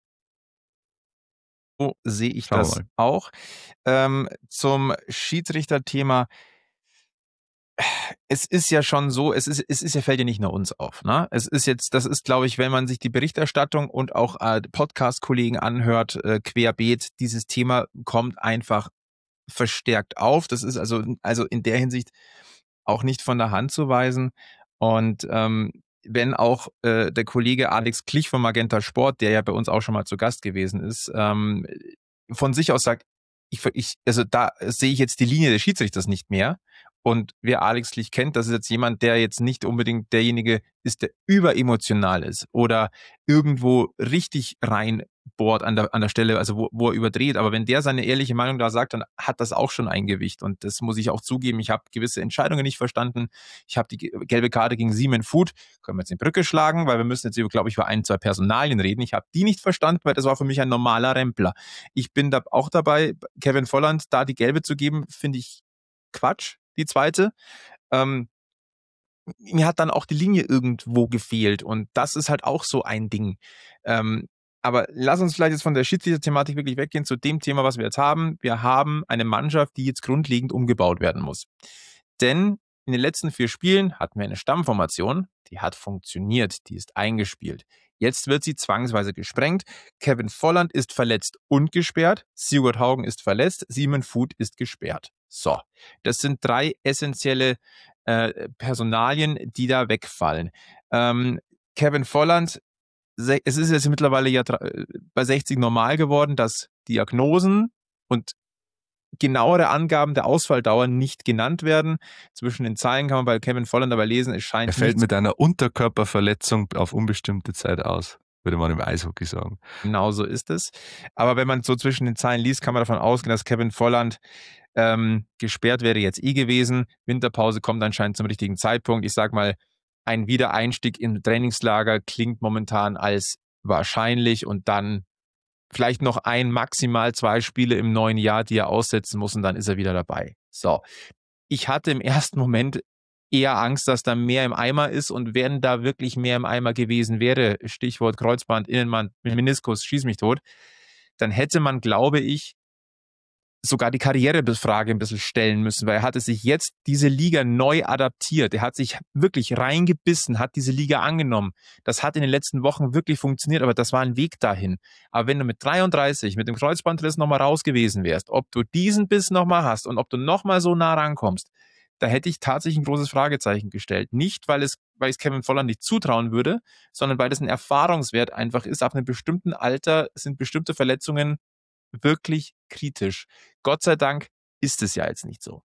Speaker 2: So sehe ich das auch. Ähm, zum Schiedsrichterthema. es ist ja schon so, es ist, es ist ja, fällt ja nicht nur uns auf, ne? Es ist jetzt, das ist, glaube ich, wenn man sich die Berichterstattung und auch äh, Podcast-Kollegen anhört, äh, querbeet, dieses Thema kommt einfach verstärkt auf. Das ist also, also in der Hinsicht auch nicht von der Hand zu weisen. Und ähm, wenn auch äh, der Kollege Alex Klich von Magenta Sport, der ja bei uns auch schon mal zu Gast gewesen ist, ähm, von sich aus sagt, ich, ich, also da sehe ich jetzt die Linie des Schiedsrichters nicht mehr. Und wer Alex Klich kennt, das ist jetzt jemand, der jetzt nicht unbedingt derjenige ist, der überemotional ist oder irgendwo richtig reinbohrt an der, an der Stelle, also wo, wo er überdreht. Aber wenn der seine ehrliche Meinung da sagt, dann hat das auch schon ein Gewicht. Und das muss ich auch zugeben. Ich habe gewisse Entscheidungen nicht verstanden. Ich habe die gelbe Karte gegen Simon Food, können wir jetzt in die Brücke schlagen, weil wir müssen jetzt, glaube ich, über ein, zwei Personalien reden. Ich habe die nicht verstanden, weil das war für mich ein normaler Rempler. Ich bin da auch dabei, Kevin Volland da die gelbe zu geben, finde ich Quatsch. Die zweite. Ähm, mir hat dann auch die Linie irgendwo gefehlt und das ist halt auch so ein Ding. Ähm, aber lass uns vielleicht jetzt von der Schiedsrichter-Thematik wirklich weggehen zu dem Thema, was wir jetzt haben. Wir haben eine Mannschaft, die jetzt grundlegend umgebaut werden muss. Denn in den letzten vier Spielen hatten wir eine Stammformation, die hat funktioniert, die ist eingespielt. Jetzt wird sie zwangsweise gesprengt. Kevin Volland ist verletzt und gesperrt. Sigurd Haugen ist verletzt. Simon Food ist gesperrt. So, das sind drei essentielle äh, Personalien, die da wegfallen. Ähm, Kevin Volland, es ist jetzt mittlerweile ja bei sechzig normal geworden, dass Diagnosen und genauere Angaben der Ausfalldauer nicht genannt werden. Zwischen den Zeilen kann man bei Kevin Volland aber lesen, es scheint.
Speaker 1: Er fällt mit einer Unterkörperverletzung auf unbestimmte Zeit aus, würde man im Eishockey sagen.
Speaker 2: Genau so ist es. Aber wenn man so zwischen den Zeilen liest, kann man davon ausgehen, dass Kevin Volland ähm, gesperrt wäre jetzt eh gewesen. Winterpause kommt anscheinend zum richtigen Zeitpunkt. Ich sag mal, ein Wiedereinstieg im Trainingslager klingt momentan als wahrscheinlich und dann vielleicht noch ein, maximal zwei Spiele im neuen Jahr, die er aussetzen muss und dann ist er wieder dabei. So, ich hatte im ersten Moment eher Angst, dass da mehr im Eimer ist und wenn da wirklich mehr im Eimer gewesen wäre, Stichwort Kreuzband, Innenband, Meniskus, schieß mich tot, dann hätte man, glaube ich, sogar die Karrierefrage ein bisschen stellen müssen, weil er hatte sich jetzt diese Liga neu adaptiert. Er hat sich wirklich reingebissen, hat diese Liga angenommen. Das hat in den letzten Wochen wirklich funktioniert, aber das war ein Weg dahin. Aber wenn du mit dreiunddreißig, mit dem Kreuzbandriss nochmal raus gewesen wärst, ob du diesen Biss nochmal hast und ob du nochmal so nah rankommst, da hätte ich tatsächlich ein großes Fragezeichen gestellt. Nicht, weil es, weil ich es Kevin Volland nicht zutrauen würde, sondern weil das ein Erfahrungswert einfach ist. Ab einem bestimmten Alter sind bestimmte Verletzungen wirklich kritisch. Gott sei Dank ist es ja jetzt nicht so.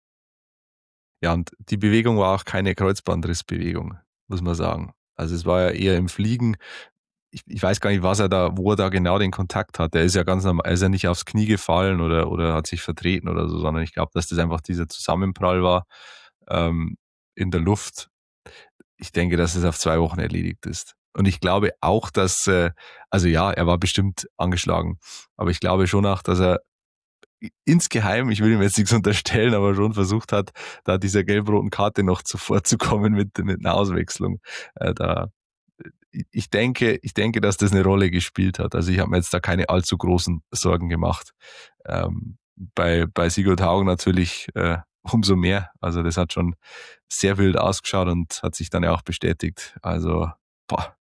Speaker 1: Ja, und die Bewegung war auch keine Kreuzbandrissbewegung, muss man sagen. Also es war ja eher im Fliegen. Ich, ich weiß gar nicht, was er da, wo er da genau den Kontakt hat. Er ist ja ganz normal, er ist ja nicht aufs Knie gefallen oder, oder hat sich vertreten oder so, sondern ich glaube, dass das einfach dieser Zusammenprall war ähm, in der Luft. Ich denke, dass es auf zwei Wochen erledigt ist. Und ich glaube auch, dass, äh, also ja, er war bestimmt angeschlagen, aber ich glaube schon auch, dass er insgeheim, ich will ihm jetzt nichts unterstellen, aber schon versucht hat, da dieser gelb-roten Karte noch zuvorzukommen mit, mit einer Auswechslung. Äh, da, ich denke, ich denke, dass das eine Rolle gespielt hat. Also ich habe mir jetzt da keine allzu großen Sorgen gemacht. Ähm, bei, bei Sigurd Haugen natürlich äh, umso mehr. Also das hat schon sehr wild ausgeschaut und hat sich dann ja auch bestätigt. Also, boah,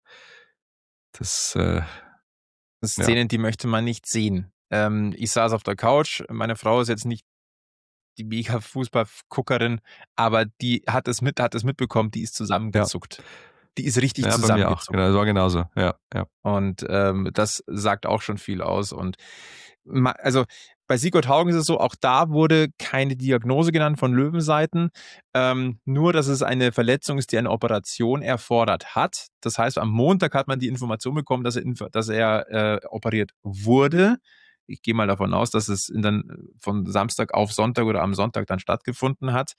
Speaker 1: das, äh,
Speaker 2: das Szenen, ja. Die möchte man nicht sehen. Ähm, ich saß auf der Couch, meine Frau ist jetzt nicht die mega Fußballguckerin, aber die hat es mit, hat es mitbekommen, die ist zusammengezuckt. Ja. Die ist richtig ja, zusammengezuckt.
Speaker 1: Bei mir auch. Genau, das war genauso. Ja, ja.
Speaker 2: Und ähm, das sagt auch schon viel aus. Und ma, also bei Sigurd Haugen ist es so, auch da wurde keine Diagnose genannt von Löwenseiten. Ähm, nur, dass es eine Verletzung ist, die eine Operation erfordert hat. Das heißt, am Montag hat man die Information bekommen, dass er, dass er äh, operiert wurde. Ich gehe mal davon aus, dass es dann von Samstag auf Sonntag oder am Sonntag dann stattgefunden hat.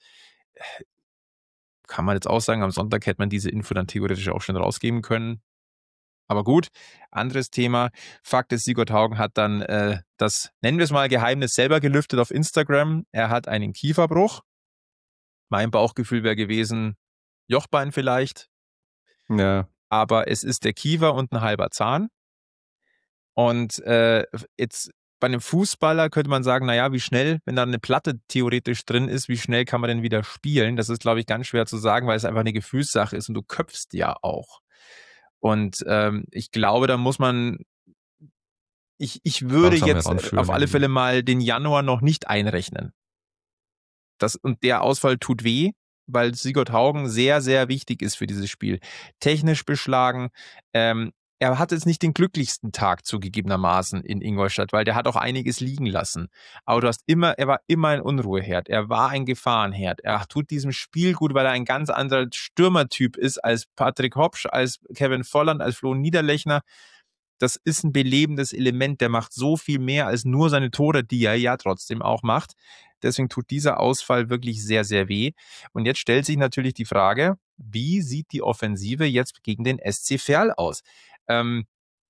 Speaker 2: Kann man jetzt auch sagen, am Sonntag hätte man diese Info dann theoretisch auch schon rausgeben können. Aber gut, anderes Thema. Fakt ist, Sigurd Haugen hat dann äh, das, nennen wir es mal, Geheimnis selber gelüftet auf Instagram. Er hat einen Kieferbruch. Mein Bauchgefühl wäre gewesen, Jochbein vielleicht.
Speaker 1: Ja.
Speaker 2: Aber es ist der Kiefer und ein halber Zahn. Und äh, jetzt bei einem Fußballer könnte man sagen, naja, wie schnell, wenn da eine Platte theoretisch drin ist, wie schnell kann man denn wieder spielen? Das ist, glaube ich, ganz schwer zu sagen, weil es einfach eine Gefühlssache ist und du köpfst ja auch. Und ähm, ich glaube, da muss man, ich, ich würde
Speaker 1: Langsam
Speaker 2: jetzt
Speaker 1: heranführen
Speaker 2: auf alle
Speaker 1: irgendwie.
Speaker 2: Fälle mal den Januar noch nicht einrechnen. Das, und der Ausfall tut weh, weil Sigurd Haugen sehr, sehr wichtig ist für dieses Spiel. Technisch beschlagen, ähm, er hat jetzt nicht den glücklichsten Tag zugegebenermaßen in Ingolstadt, weil der hat auch einiges liegen lassen. Aber du hast immer, er war immer ein Unruheherd, er war ein Gefahrenherd. Er tut diesem Spiel gut, weil er ein ganz anderer Stürmertyp ist als Patrick Hopsch, als Kevin Volland, als Flo Niederlechner. Das ist ein belebendes Element, der macht so viel mehr als nur seine Tore, die er ja trotzdem auch macht. Deswegen tut dieser Ausfall wirklich sehr, sehr weh. Und jetzt stellt sich natürlich die Frage, wie sieht die Offensive jetzt gegen den S C Verl aus? Ähm,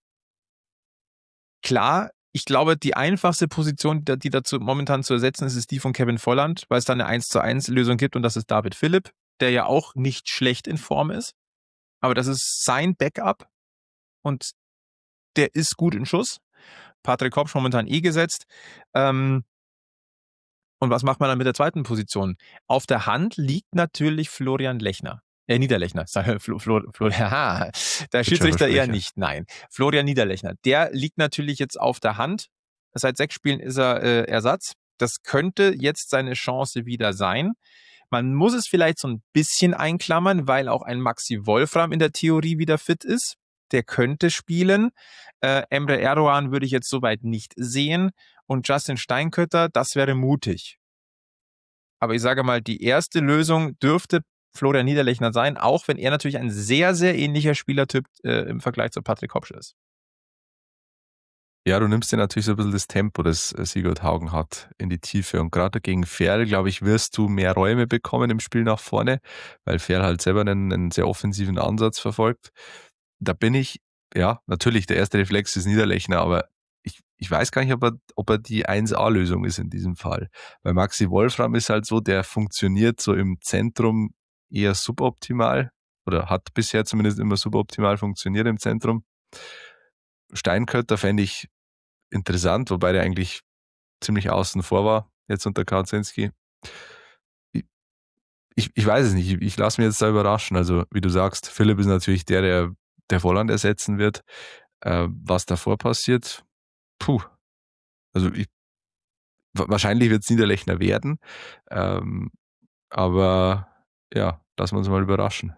Speaker 2: klar, ich glaube, die einfachste Position, die dazu momentan zu ersetzen ist, ist die von Kevin Volland, weil es da eine eins zu eins Lösung gibt und das ist David Philipp, der ja auch nicht schlecht in Form ist. Aber das ist sein Backup und der ist gut in Schuss. Patrick Hopsch momentan eh gesetzt. Ähm, und was macht man dann mit der zweiten Position? Auf der Hand liegt natürlich Florian Lechner. Äh, Niederlechner. Flo, Flo, Flo, haha, der Schiedsrichter eher nicht. Nein. Florian Niederlechner. Der liegt natürlich jetzt auf der Hand. Seit sechs Spielen ist er äh, Ersatz. Das könnte jetzt seine Chance wieder sein. Man muss es vielleicht so ein bisschen einklammern, weil auch ein Maxi Wolfram in der Theorie wieder fit ist. Der könnte spielen. Äh, Emre Erdogan würde ich jetzt soweit nicht sehen. Und Justin Steinkötter, das wäre mutig. Aber ich sage mal, die erste Lösung dürfte Florian Niederlechner sein, auch wenn er natürlich ein sehr, sehr ähnlicher Spielertyp äh, im Vergleich zu Patrick Hopsch ist.
Speaker 1: Ja, du nimmst dir natürlich so ein bisschen das Tempo, das Sigurd Haugen hat, in die Tiefe. Und gerade gegen Verl, glaube ich, wirst du mehr Räume bekommen im Spiel nach vorne, weil Verl halt selber einen, einen sehr offensiven Ansatz verfolgt. Da bin ich, ja, natürlich, der erste Reflex ist Niederlechner, aber ich, ich weiß gar nicht, ob er, ob er die eins A-Lösung ist in diesem Fall. Weil Maxi Wolfram ist halt so, der funktioniert so im Zentrum eher suboptimal oder hat bisher zumindest immer suboptimal funktioniert im Zentrum. Steinkötter fände ich interessant, wobei der eigentlich ziemlich außen vor war, jetzt unter Kaczynski. Ich, ich, ich weiß es nicht, ich, ich lasse mich jetzt da überraschen. Also, wie du sagst, Philipp ist natürlich der, der, der Volland ersetzen wird. Äh, was davor passiert, puh. Also, ich, wahrscheinlich wird es Niederlechner werden. Ähm, aber ja, lassen wir uns mal überraschen.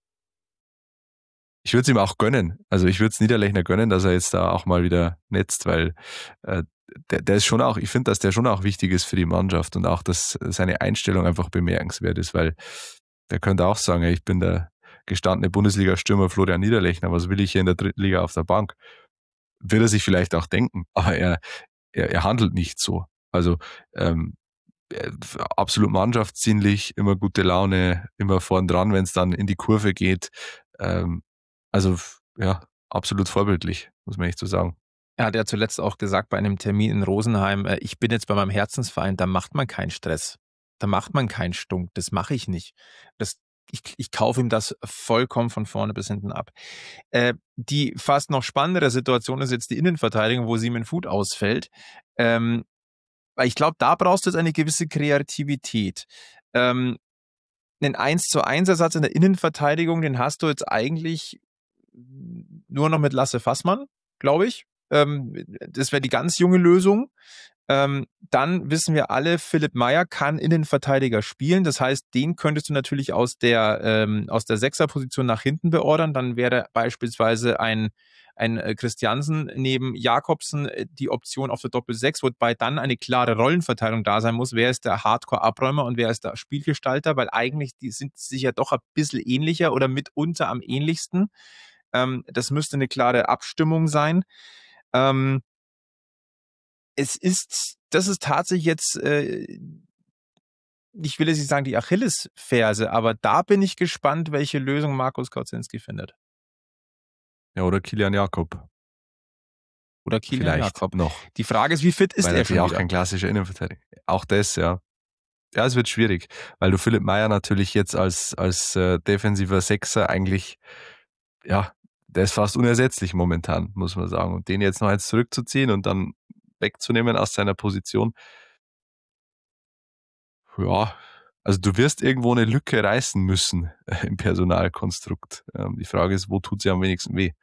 Speaker 1: Ich würde es ihm auch gönnen. Also ich würde es Niederlechner gönnen, dass er jetzt da auch mal wieder netzt, weil äh, der, der ist schon auch, ich finde, dass der schon auch wichtig ist für die Mannschaft und auch, dass seine Einstellung einfach bemerkenswert ist, weil der könnte auch sagen, ich bin der gestandene Bundesliga-Stürmer Florian Niederlechner, was will ich hier in der dritten Liga auf der Bank? Wird er sich vielleicht auch denken, aber er, er, er handelt nicht so. Also ähm, absolut mannschaftsdienlich, immer gute Laune, immer vorn dran, wenn es dann in die Kurve geht. Ähm, also ja, absolut vorbildlich, muss man echt so sagen.
Speaker 2: Er hat ja zuletzt auch gesagt bei einem Termin in Rosenheim, äh, ich bin jetzt bei meinem Herzensverein, da macht man keinen Stress. Da macht man keinen Stunk. Das mache ich nicht. Das, ich, ich kaufe ihm das vollkommen von vorne bis hinten ab. Äh, die fast noch spannendere Situation ist jetzt die Innenverteidigung, wo Simon Voet ausfällt. Ähm, weil ich glaube, da brauchst du jetzt eine gewisse Kreativität. Ähm, einen eins zu eins Ersatz in der Innenverteidigung, den hast du jetzt eigentlich nur noch mit Lasse Fassmann, glaube ich. Ähm, das wäre die ganz junge Lösung. Ähm, dann wissen wir alle, Philipp Meyer kann Innenverteidiger spielen. Das heißt, den könntest du natürlich aus der, ähm, aus der Sechserposition nach hinten beordern. Dann wäre beispielsweise ein, ein Christiansen neben Jakobsen die Option auf der Doppel-Sechs, wobei dann eine klare Rollenverteilung da sein muss. Wer ist der Hardcore-Abräumer und wer ist der Spielgestalter? Weil eigentlich die sind sich ja doch ein bisschen ähnlicher oder mitunter am ähnlichsten. Ähm, das müsste eine klare Abstimmung sein. Ähm, es ist, das ist tatsächlich jetzt, äh, ich will jetzt nicht sagen die Achillesferse, aber da bin ich gespannt, welche Lösung Markus Kaczynski findet.
Speaker 1: Ja, oder Kilian Jakob.
Speaker 2: Oder Kilian
Speaker 1: Vielleicht
Speaker 2: Jakob.
Speaker 1: noch.
Speaker 2: Die Frage ist, wie fit ist
Speaker 1: weil
Speaker 2: er schon
Speaker 1: auch
Speaker 2: wieder?
Speaker 1: kein klassischer Innenverteidiger. Auch das, ja. Ja, es wird schwierig, weil du Philipp Meyer natürlich jetzt als, als äh, defensiver Sechser eigentlich, ja, der ist fast unersetzlich momentan, muss man sagen. Und den jetzt noch eins zurückzuziehen und dann wegzunehmen aus seiner Position. Ja, also du wirst irgendwo eine Lücke reißen müssen äh, im Personalkonstrukt. Ähm, die Frage ist, wo tut sie am wenigsten weh?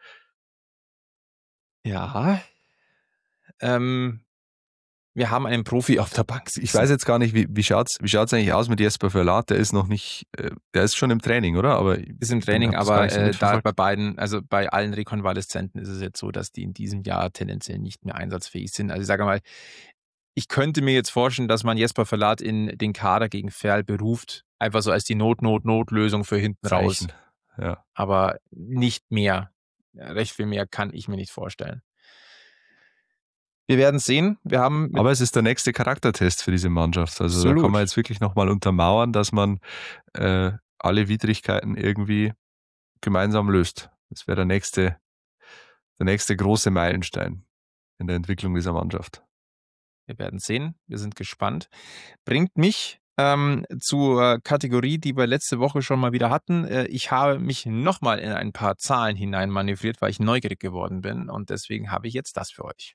Speaker 2: Ja, ähm, wir haben einen Profi auf der Bank
Speaker 1: Ich weiß jetzt gar nicht, wie, wie schaut es wie schaut's eigentlich aus mit Jesper Verlat? Der ist noch nicht, äh, der ist schon im Training, oder? Aber
Speaker 2: ist im Training,
Speaker 1: hab das gar
Speaker 2: aber
Speaker 1: nicht so
Speaker 2: äh, da
Speaker 1: mitverfolgt.
Speaker 2: bei beiden, also bei allen Rekonvaleszenten ist es jetzt so, dass die in diesem Jahr tendenziell nicht mehr einsatzfähig sind. Also ich sage mal, ich könnte mir jetzt vorstellen, dass man Jesper Verlat in den Kader gegen Ferl beruft, einfach so als die Not-Not-Not-Lösung für hinten raus.
Speaker 1: Zeichen. Ja.
Speaker 2: Aber nicht mehr. Ja, recht viel mehr kann ich mir nicht vorstellen. Wir werden sehen. Wir haben mit
Speaker 1: Aber es ist der nächste Charaktertest für diese Mannschaft. Also da
Speaker 2: Absolut.
Speaker 1: kann man jetzt wirklich nochmal untermauern, dass man äh, alle Widrigkeiten irgendwie gemeinsam löst. Das wäre der nächste, der nächste große Meilenstein in der Entwicklung dieser Mannschaft.
Speaker 2: Wir werden sehen. Wir sind gespannt. Bringt mich ähm, zur Kategorie, die wir letzte Woche schon mal wieder hatten. Äh, ich habe mich nochmal in ein paar Zahlen hineinmanövriert, weil ich neugierig geworden bin. Und deswegen habe ich jetzt das für euch.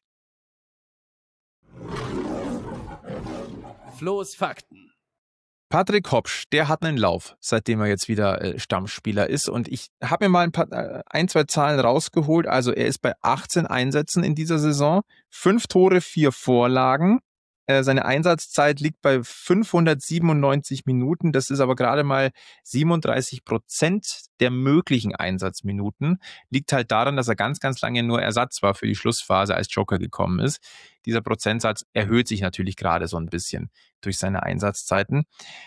Speaker 3: Flo's Fakten.
Speaker 2: Patrick Hopsch, der hat einen Lauf, seitdem er jetzt wieder äh, Stammspieler ist. Und ich habe mir mal ein, paar, äh, ein, zwei Zahlen rausgeholt. Also er ist bei achtzehn Einsätzen in dieser Saison. Fünf Tore, vier Vorlagen. Äh, seine Einsatzzeit liegt bei fünfhundertsiebenundneunzig Minuten. Das ist aber gerade mal siebenunddreißig Prozent der möglichen Einsatzminuten. Liegt halt daran, dass er ganz, ganz lange nur Ersatz war für die Schlussphase, als Joker gekommen ist. Dieser Prozentsatz erhöht sich natürlich gerade so ein bisschen durch seine Einsatzzeiten.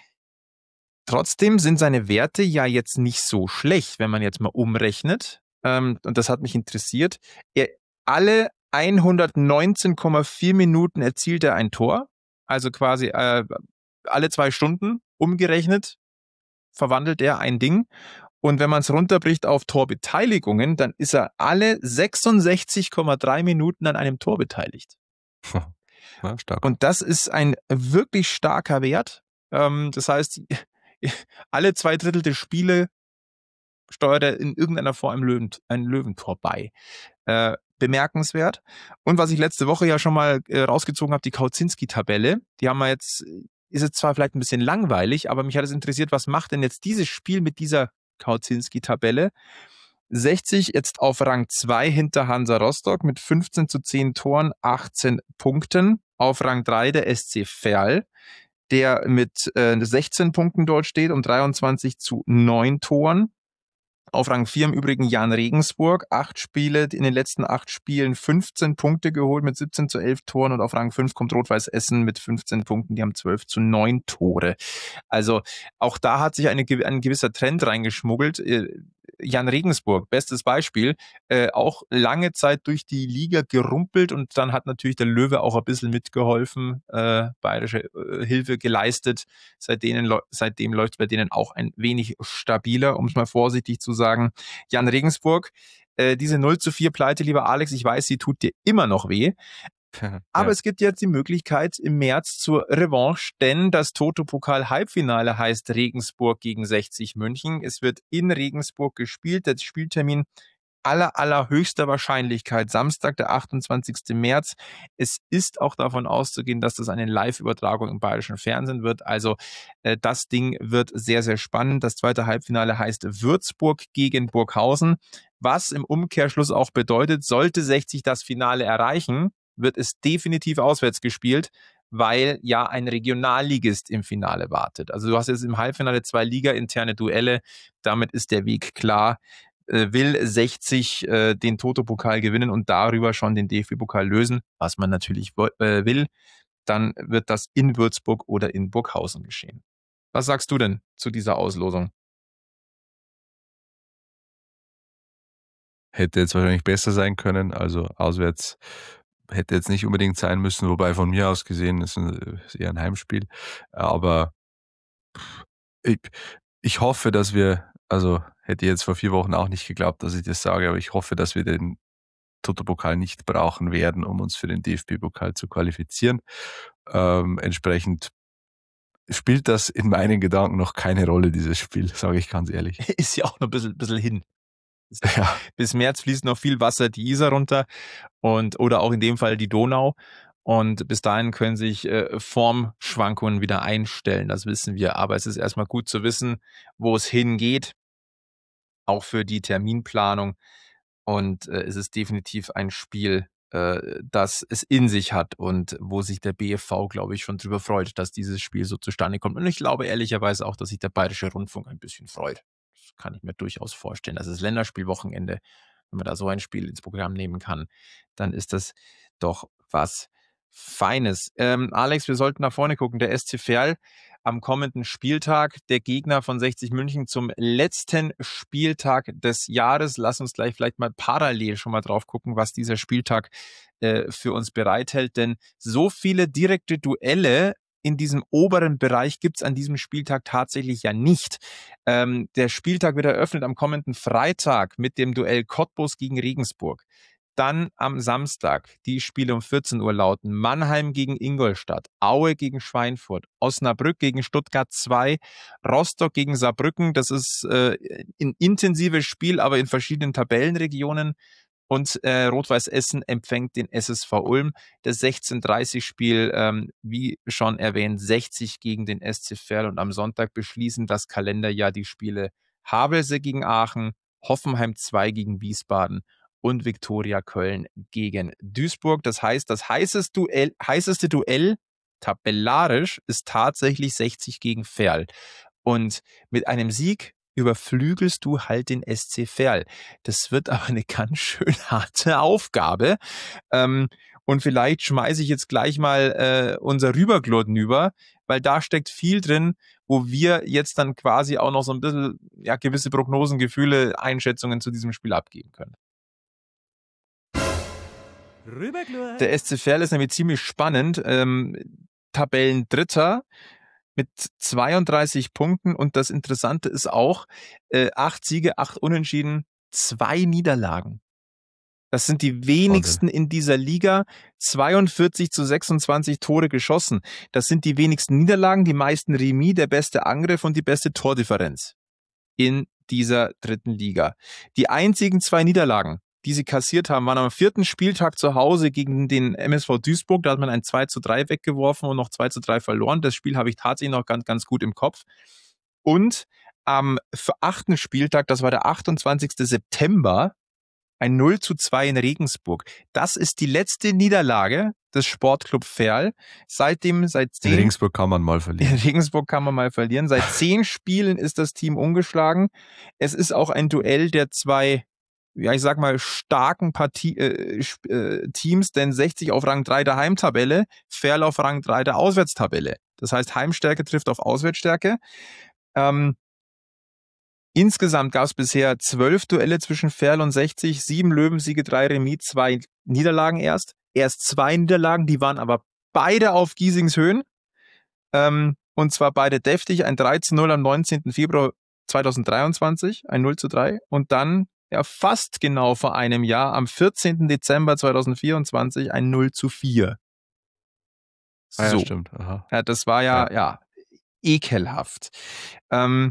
Speaker 2: Trotzdem sind seine Werte ja jetzt nicht so schlecht, wenn man jetzt mal umrechnet. Ähm, und das hat mich interessiert. Er, alle hundertneunzehn Komma vier Minuten erzielt er ein Tor. Also quasi äh, alle zwei Stunden umgerechnet verwandelt er ein Ding. Und wenn man es runterbricht auf Torbeteiligungen, dann ist er alle sechsundsechzig Komma drei Minuten an einem Tor beteiligt.
Speaker 1: Ja, stark.
Speaker 2: Und das ist ein wirklich starker Wert. Ähm, das heißt, alle zwei Drittel der Spiele steuert er in irgendeiner Form ein, Löwen, ein Löwentor bei. Äh, bemerkenswert. Und was ich letzte Woche ja schon mal äh, rausgezogen habe, die Kauzinski-Tabelle. Die haben wir jetzt, ist jetzt zwar vielleicht ein bisschen langweilig, aber mich hat es interessiert, was macht denn jetzt dieses Spiel mit dieser Kauzinski-Tabelle? sechzig jetzt auf Rang zwei hinter Hansa Rostock mit fünfzehn zu zehn Toren, achtzehn Punkten. Auf Rang drei der S C Verl, der mit äh, sechzehn Punkten dort steht und dreiundzwanzig zu neun Toren. Auf Rang vier im Übrigen Jan Regensburg, acht Spiele, in den letzten acht Spielen fünfzehn Punkte geholt mit siebzehn zu elf Toren und auf Rang fünf kommt Rot-Weiß Essen mit fünfzehn Punkten, die haben zwölf zu neun Tore. Also auch da hat sich eine, ein gewisser Trend reingeschmuggelt. Jan Regensburg, bestes Beispiel, äh, auch lange Zeit durch die Liga gerumpelt und dann hat natürlich der Löwe auch ein bisschen mitgeholfen, äh, bayerische äh, Hilfe geleistet. Seit denen, seitdem läuft es bei denen auch ein wenig stabiler, um es mal vorsichtig zu sagen. Jan Regensburg, äh, diese null zu vier Pleite, lieber Alex, ich weiß, sie tut dir immer noch weh. Aber ja. Es gibt jetzt die Möglichkeit im März zur Revanche, denn das Toto-Pokal-Halbfinale heißt Regensburg gegen sechzig München. Es wird in Regensburg gespielt. Der Spieltermin aller, allerhöchster Wahrscheinlichkeit Samstag, der achtundzwanzigsten März. Es ist auch davon auszugehen, dass das eine Live-Übertragung im bayerischen Fernsehen wird. Also äh, das Ding wird sehr, sehr spannend. Das zweite Halbfinale heißt Würzburg gegen Burghausen, was im Umkehrschluss auch bedeutet, sollte sechzig das Finale erreichen, wird es definitiv auswärts gespielt, weil ja ein Regionalligist im Finale wartet. Also du hast jetzt im Halbfinale zwei ligainterne Duelle, damit ist der Weg klar. Äh, will sechzig äh, den Toto-Pokal gewinnen und darüber schon den D F B-Pokal lösen, was man natürlich äh, will, dann wird das in Würzburg oder in Burghausen geschehen. Was sagst du denn zu dieser Auslosung?
Speaker 1: Hätte jetzt wahrscheinlich besser sein können, also auswärts hätte jetzt nicht unbedingt sein müssen, wobei von mir aus gesehen ist es eher ein Heimspiel. Aber ich, ich hoffe, dass wir, also hätte ich jetzt vor vier Wochen auch nicht geglaubt, dass ich das sage, aber ich hoffe, dass wir den Toto-Pokal nicht brauchen werden, um uns für den D F B-Pokal zu qualifizieren. Ähm, entsprechend spielt das in meinen Gedanken noch keine Rolle, dieses Spiel, sage ich ganz ehrlich.
Speaker 2: Ist ja auch noch ein bisschen, bisschen hin.
Speaker 1: Ja.
Speaker 2: Bis März fließt noch viel Wasser die Isar runter und oder auch in dem Fall die Donau. Und bis dahin können sich äh, Formschwankungen wieder einstellen, das wissen wir. Aber es ist erstmal gut zu wissen, wo es hingeht, auch für die Terminplanung. Und äh, es ist definitiv ein Spiel, äh, das es in sich hat und wo sich der B F V, glaube ich, schon drüber freut, dass dieses Spiel so zustande kommt. Und ich glaube ehrlicherweise auch, dass sich der Bayerische Rundfunk ein bisschen freut. Das kann ich mir durchaus vorstellen. Das ist Länderspielwochenende. Wenn man da so ein Spiel ins Programm nehmen kann, dann ist das doch was Feines. Ähm, Alex, wir sollten nach vorne gucken. Der S C Verl am kommenden Spieltag, der Gegner von sechzig München zum letzten Spieltag des Jahres. Lass uns gleich vielleicht mal parallel schon mal drauf gucken, was dieser Spieltag äh, für uns bereithält. Denn so viele direkte Duelle in diesem oberen Bereich gibt es an diesem Spieltag tatsächlich ja nicht. Ähm, der Spieltag wird eröffnet am kommenden Freitag mit dem Duell Cottbus gegen Regensburg. Dann am Samstag die Spiele um vierzehn Uhr lauten: Mannheim gegen Ingolstadt, Aue gegen Schweinfurt, Osnabrück gegen Stuttgart zwei, Rostock gegen Saarbrücken. Das ist äh, ein intensives Spiel, aber in verschiedenen Tabellenregionen. Und äh, Rot-Weiß Essen empfängt den S S V Ulm. Das sechzehn Uhr dreißig Spiel, ähm, wie schon erwähnt, sechzig gegen den S C Verl. Und am Sonntag beschließen das Kalenderjahr die Spiele Havelse gegen Aachen, Hoffenheim zwei gegen Wiesbaden und Viktoria Köln gegen Duisburg. Das heißt, das heißeste Duell, heißeste Duell tabellarisch ist tatsächlich sechzig gegen Verl. Und mit einem Sieg überflügelst du halt den S C Verl. Das wird aber eine ganz schön harte Aufgabe. Ähm, und vielleicht schmeiße ich jetzt gleich mal äh, unser Rüberglotten über, weil da steckt viel drin, wo wir jetzt dann quasi auch noch so ein bisschen ja, gewisse Prognosen, Gefühle, Einschätzungen zu diesem Spiel abgeben können.
Speaker 3: Rüberglotten.
Speaker 2: Der S C Verl ist nämlich ziemlich spannend. Ähm, Tabellendritter mit zweiunddreißig Punkten und das Interessante ist auch, äh, acht Siege, acht Unentschieden, zwei Niederlagen. Das sind die wenigsten in dieser Liga, zweiundvierzig zu sechsundzwanzig Tore geschossen. Das sind die wenigsten Niederlagen, die meisten Remis, der beste Angriff und die beste Tordifferenz in dieser dritten Liga. Die einzigen zwei Niederlagen, die sie kassiert haben, waren am vierten Spieltag zu Hause gegen den M S V Duisburg. Da hat man ein zwei zu drei weggeworfen und noch zwei zu drei verloren. Das Spiel habe ich tatsächlich noch ganz, ganz gut im Kopf. Und am achten Spieltag, das war der achtundzwanzigsten September, ein null zu zwei in Regensburg. Das ist die letzte Niederlage des Sportclub Verl. Seitdem, seit zehn...
Speaker 1: In Regensburg kann man mal verlieren.
Speaker 2: In Regensburg kann man mal verlieren. Seit zehn Spielen ist das Team ungeschlagen. Es ist auch ein Duell der zwei, ja, ich sag mal, starken Partie, äh, äh, Teams, denn sechzig auf Rang drei der Heimtabelle, Verl auf Rang drei der Auswärtstabelle. Das heißt, Heimstärke trifft auf Auswärtsstärke. Ähm, insgesamt gab es bisher zwölf Duelle zwischen Verl und sechzig, sieben Löwensiege, drei Remis, zwei Niederlagen erst. Erst zwei Niederlagen, die waren aber beide auf Giesings Höhen. Ähm, und zwar beide deftig, ein drei zu null am neunzehnten Februar zweitausenddreiundzwanzig, ein null zu drei. Und dann ja fast genau vor einem Jahr, am vierzehnten Dezember zweitausendvierundzwanzig, ein null zu vier. So.
Speaker 1: Ah, ja, stimmt. Aha.
Speaker 2: Ja, das war ja,
Speaker 1: Ja.
Speaker 2: ja ekelhaft. Ähm,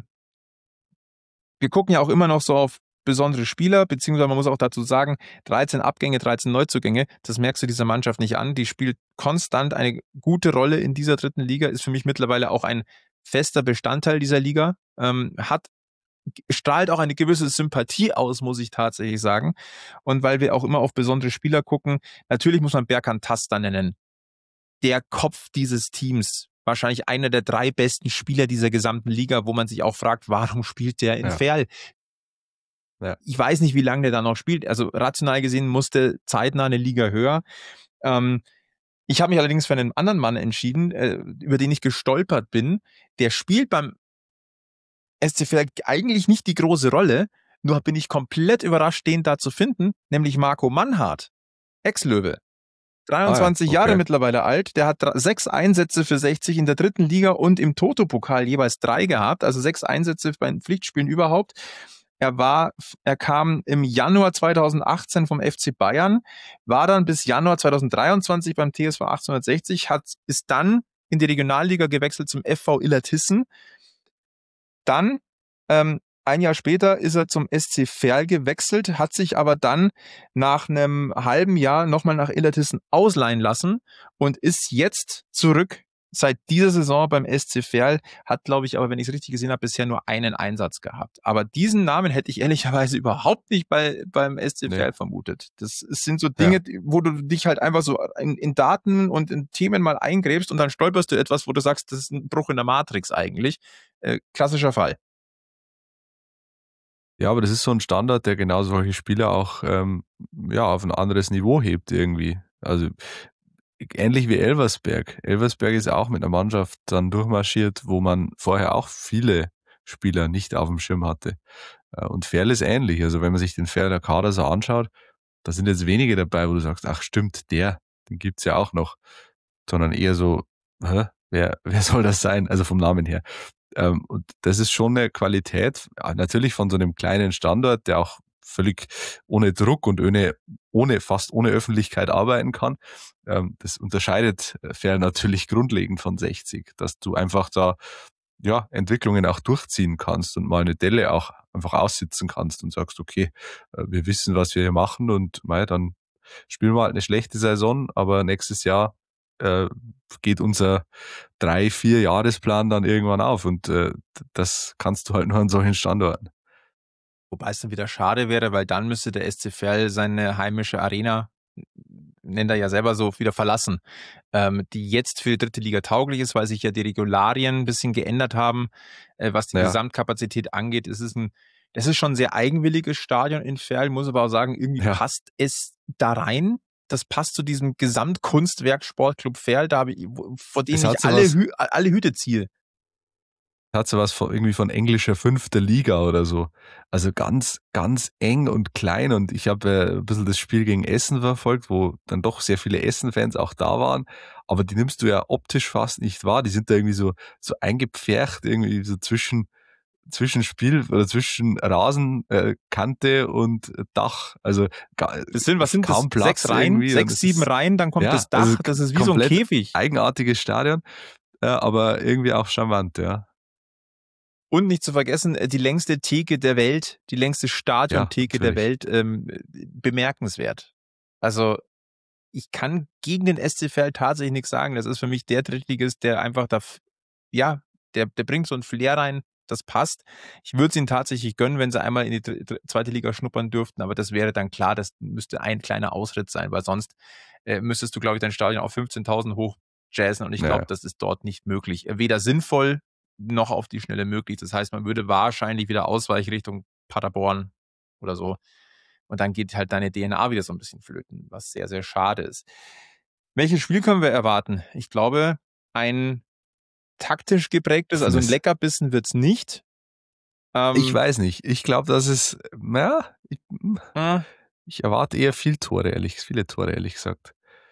Speaker 2: wir gucken ja auch immer noch so auf besondere Spieler, beziehungsweise man muss auch dazu sagen, dreizehn Abgänge, dreizehn Neuzugänge, das merkst du dieser Mannschaft nicht an. Die spielt konstant eine gute Rolle in dieser dritten Liga, ist für mich mittlerweile auch ein fester Bestandteil dieser Liga, ähm, hat strahlt auch eine gewisse Sympathie aus, muss ich tatsächlich sagen. Und weil wir auch immer auf besondere Spieler gucken, natürlich muss man Berkan Tasta nennen. Der Kopf dieses Teams. Wahrscheinlich einer der drei besten Spieler dieser gesamten Liga, wo man sich auch fragt, warum spielt der in
Speaker 1: Ja.
Speaker 2: Verl?
Speaker 1: Ja.
Speaker 2: Ich weiß nicht, wie lange der da noch spielt. Also rational gesehen musste zeitnah eine Liga höher. Ähm, ich habe mich allerdings für einen anderen Mann entschieden, äh, über den ich gestolpert bin. Der spielt beim S C Verl eigentlich nicht die große Rolle, nur bin ich komplett überrascht, den da zu finden, nämlich Marco Mannhardt, Ex-Löwe. dreiundzwanzig
Speaker 1: Ah ja, okay.
Speaker 2: Jahre mittlerweile alt, der hat dr- sechs Einsätze für sechzig in der dritten Liga und im Toto-Pokal jeweils drei gehabt, also sechs Einsätze bei den Pflichtspielen überhaupt. Er war, er kam im Januar zweitausendachtzehn vom F C Bayern, war dann bis Januar zweitausenddreiundzwanzig beim T S V achtzehnhundertsechzig, hat, ist dann in die Regionalliga gewechselt zum F V Illertissen. Dann ähm, ein Jahr später ist er zum S C Verl gewechselt, hat sich aber dann nach einem halben Jahr nochmal nach Illertissen ausleihen lassen und ist jetzt zurück seit dieser Saison beim S C Verl, hat, glaube ich, aber wenn ich es richtig gesehen habe, bisher nur einen Einsatz gehabt. Aber diesen Namen hätte ich ehrlicherweise überhaupt nicht bei, beim S C Verl nee. vermutet. Das sind so Dinge, ja. wo du dich halt einfach so in, in Daten und in Themen mal eingräbst und dann stolperst du etwas, wo du sagst, das ist ein Bruch in der Matrix eigentlich. Äh, klassischer Fall.
Speaker 1: Ja, aber das ist so ein Standard, der genau solche Spieler auch ähm, ja, auf ein anderes Niveau hebt irgendwie. Also ähnlich wie Elversberg. Elversberg ist auch mit einer Mannschaft dann durchmarschiert, wo man vorher auch viele Spieler nicht auf dem Schirm hatte. Und Verl ist ähnlich. Also wenn man sich den Verler Kader so anschaut, da sind jetzt wenige dabei, wo du sagst, ach stimmt, der, den gibt's ja auch noch. Sondern eher so, hä, wer, wer soll das sein? Also vom Namen her. Und das ist schon eine Qualität, natürlich von so einem kleinen Standort, der auch völlig ohne Druck und ohne, ohne fast ohne Öffentlichkeit arbeiten kann. Das unterscheidet Verl natürlich grundlegend von sechzig, dass du einfach da ja Entwicklungen auch durchziehen kannst und mal eine Delle auch einfach aussitzen kannst und sagst, okay, wir wissen, was wir hier machen und mei, dann spielen wir halt eine schlechte Saison, aber nächstes Jahr äh, geht unser drei, vier Jahresplan dann irgendwann auf und äh, das kannst du halt nur an solchen Standorten.
Speaker 2: Wobei es dann wieder schade wäre, weil dann müsste der S C Verl seine heimische Arena, nennt er ja selber so, wieder verlassen, ähm, die jetzt für die dritte Liga tauglich ist, weil sich ja die Regularien ein bisschen geändert haben, äh, was die ja. Gesamtkapazität angeht. Es ist ein, das ist schon ein sehr eigenwilliges Stadion in Verl, muss aber auch sagen, irgendwie ja. passt es da rein. Das passt zu diesem Gesamtkunstwerk Sportclub Verl, da, vor dem ich alle, Hü- alle Hüte ziehe.
Speaker 1: Hat so was von, irgendwie von englischer fünfte Liga oder so. Also ganz, ganz eng und klein. Und ich habe äh, ein bisschen das Spiel gegen Essen verfolgt, wo dann doch sehr viele Essen-Fans auch da waren. Aber die nimmst du ja optisch fast nicht wahr. Die sind da irgendwie so, so eingepfercht, irgendwie so zwischen, zwischen Spiel oder zwischen Rasenkante äh, und Dach. Also
Speaker 2: das sind, was sind
Speaker 1: kaum
Speaker 2: das?
Speaker 1: Platz
Speaker 2: Sechs Reihen, sechs, sieben ist, Reihen, dann kommt ja, das Dach. Also das ist wie so ein Käfig.
Speaker 1: Eigenartiges Stadion, ja, aber irgendwie auch charmant, ja.
Speaker 2: Und nicht zu vergessen, die längste Theke der Welt, die längste Stadiontheke ja, der Welt, ähm, bemerkenswert. Also ich kann gegen den S C Verl tatsächlich nichts sagen. Das ist für mich der Drittligist, der einfach da, ja, der, der bringt so ein Flair rein, das passt. Ich würde es ihnen tatsächlich gönnen, wenn sie einmal in die dr- zweite Liga schnuppern dürften, aber das wäre dann klar, das müsste ein kleiner Ausritt sein, weil sonst äh, müsstest du, glaube ich, dein Stadion auf fünfzehntausend hochjazzen und ich glaube, ja. das ist dort nicht möglich. Weder sinnvoll noch auf die Schnelle möglich. Das heißt, man würde wahrscheinlich wieder ausweichen Richtung Paderborn oder so. Und dann geht halt deine D N A wieder so ein bisschen flöten, was sehr, sehr schade ist. Welches Spiel können wir erwarten? Ich glaube, ein taktisch geprägtes, also ein Leckerbissen wird's nicht.
Speaker 1: Ähm, ich weiß nicht. Ich glaube, dass es, ja, ich, äh, ich erwarte eher viel Tore, ehrlich, viele Tore, ehrlich gesagt.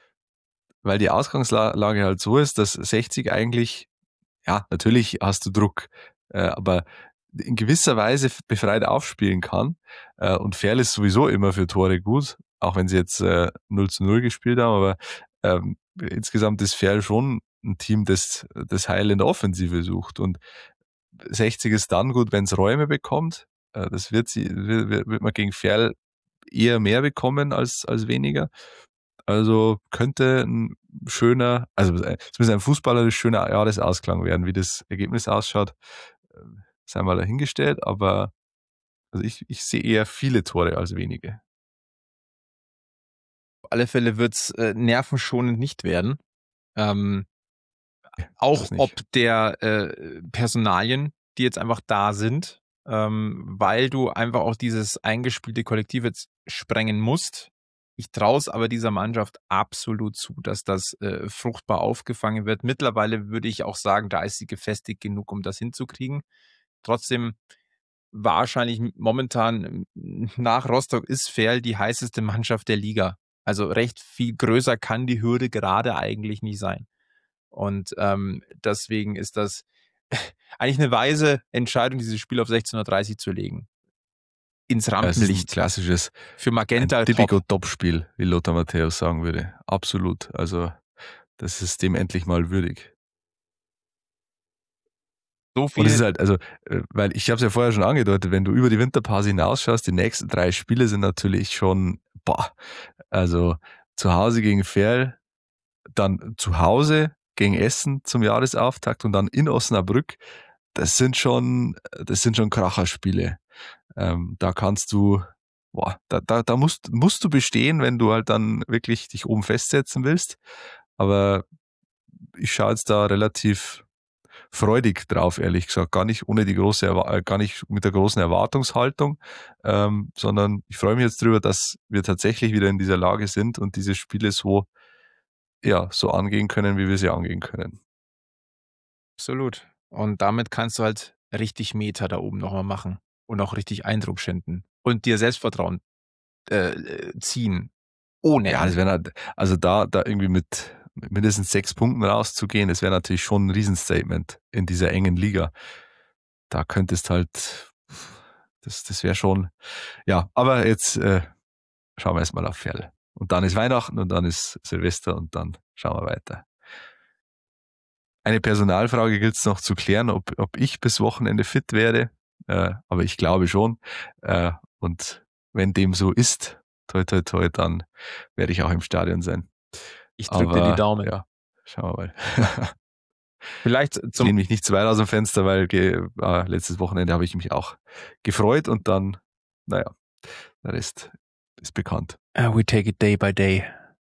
Speaker 1: Weil die Ausgangslage halt so ist, dass sechzig eigentlich, ja, natürlich hast du Druck, äh, aber in gewisser Weise befreit aufspielen kann. Äh, und Verl ist sowieso immer für Tore gut, auch wenn sie jetzt äh, null zu null gespielt haben, aber ähm, insgesamt ist Verl schon ein Team, das das Heil in der Offensive sucht. Und sechzig ist dann gut, wenn es Räume bekommt. Äh, das wird, sie, wird, wird man gegen Verl eher mehr bekommen als, als weniger. Also könnte ein schöner, also es muss ein fußballerisch schöner Jahresausklang werden. Wie das Ergebnis ausschaut, sei mal dahingestellt, aber also ich, ich sehe eher viele Tore als wenige.
Speaker 2: Auf alle Fälle wird es äh, nervenschonend nicht werden. Ähm, auch ob der äh, Personalien, die jetzt einfach da sind, ähm, weil du einfach auch dieses eingespielte Kollektiv jetzt sprengen musst. Ich traue es aber dieser Mannschaft absolut zu, dass das äh, fruchtbar aufgefangen wird. Mittlerweile würde ich auch sagen, da ist sie gefestigt genug, um das hinzukriegen. Trotzdem wahrscheinlich momentan nach Rostock ist Verl die heißeste Mannschaft der Liga. Also recht viel größer kann die Hürde gerade eigentlich nicht sein. Und ähm, deswegen ist das eigentlich eine weise Entscheidung, dieses Spiel auf sechzehn Uhr dreißig zu legen. Ins Rampenlicht.
Speaker 1: Ein klassisches,
Speaker 2: für Magenta
Speaker 1: ein typico Top-Spiel, wie Lothar Matthäus sagen würde. Absolut. Also das ist dem endlich mal würdig.
Speaker 2: So viel.
Speaker 1: Und es ist halt, also, weil ich habe es ja vorher schon angedeutet, wenn du über die Winterpause hinausschaust, die nächsten drei Spiele sind natürlich schon, boah, also zu Hause gegen Verl, dann zu Hause gegen Essen zum Jahresauftakt und dann in Osnabrück. Das sind schon, das sind schon Kracherspiele. Ähm, da kannst du, boah, da, da, da musst, musst du bestehen, wenn du halt dann wirklich dich oben festsetzen willst. Aber ich schaue jetzt da relativ freudig drauf, ehrlich gesagt. Gar nicht ohne die große, Erwa- gar nicht mit der großen Erwartungshaltung, ähm, sondern ich freue mich jetzt drüber, dass wir tatsächlich wieder in dieser Lage sind und diese Spiele so, ja, so angehen können, wie wir sie angehen können.
Speaker 2: Absolut. Und damit kannst du halt richtig Meter da oben nochmal machen und auch richtig Eindruck schinden und dir Selbstvertrauen äh, ziehen. Ohne
Speaker 1: Ja, das
Speaker 2: Ende.
Speaker 1: wäre halt, also da, da irgendwie mit mindestens sechs Punkten rauszugehen, das wäre natürlich schon ein Riesenstatement in dieser engen Liga. Da könntest halt, das, das wäre schon, ja, aber jetzt äh, schauen wir erstmal auf Ferl. Und dann ist Weihnachten und dann ist Silvester und dann schauen wir weiter. Eine Personalfrage gilt es noch zu klären, ob, ob ich bis Wochenende fit werde, äh, aber ich glaube schon. Äh, und wenn dem so ist, toi toi toi, dann werde ich auch im Stadion sein.
Speaker 2: Ich drücke dir die Daumen.
Speaker 1: Ja, schauen wir mal.
Speaker 2: Vielleicht
Speaker 1: Ich
Speaker 2: zum
Speaker 1: lehne mich nicht zu weit aus dem Fenster, weil ge, äh, letztes Wochenende habe ich mich auch gefreut und dann, naja, der Rest ist bekannt.
Speaker 2: uh, We take it day by day.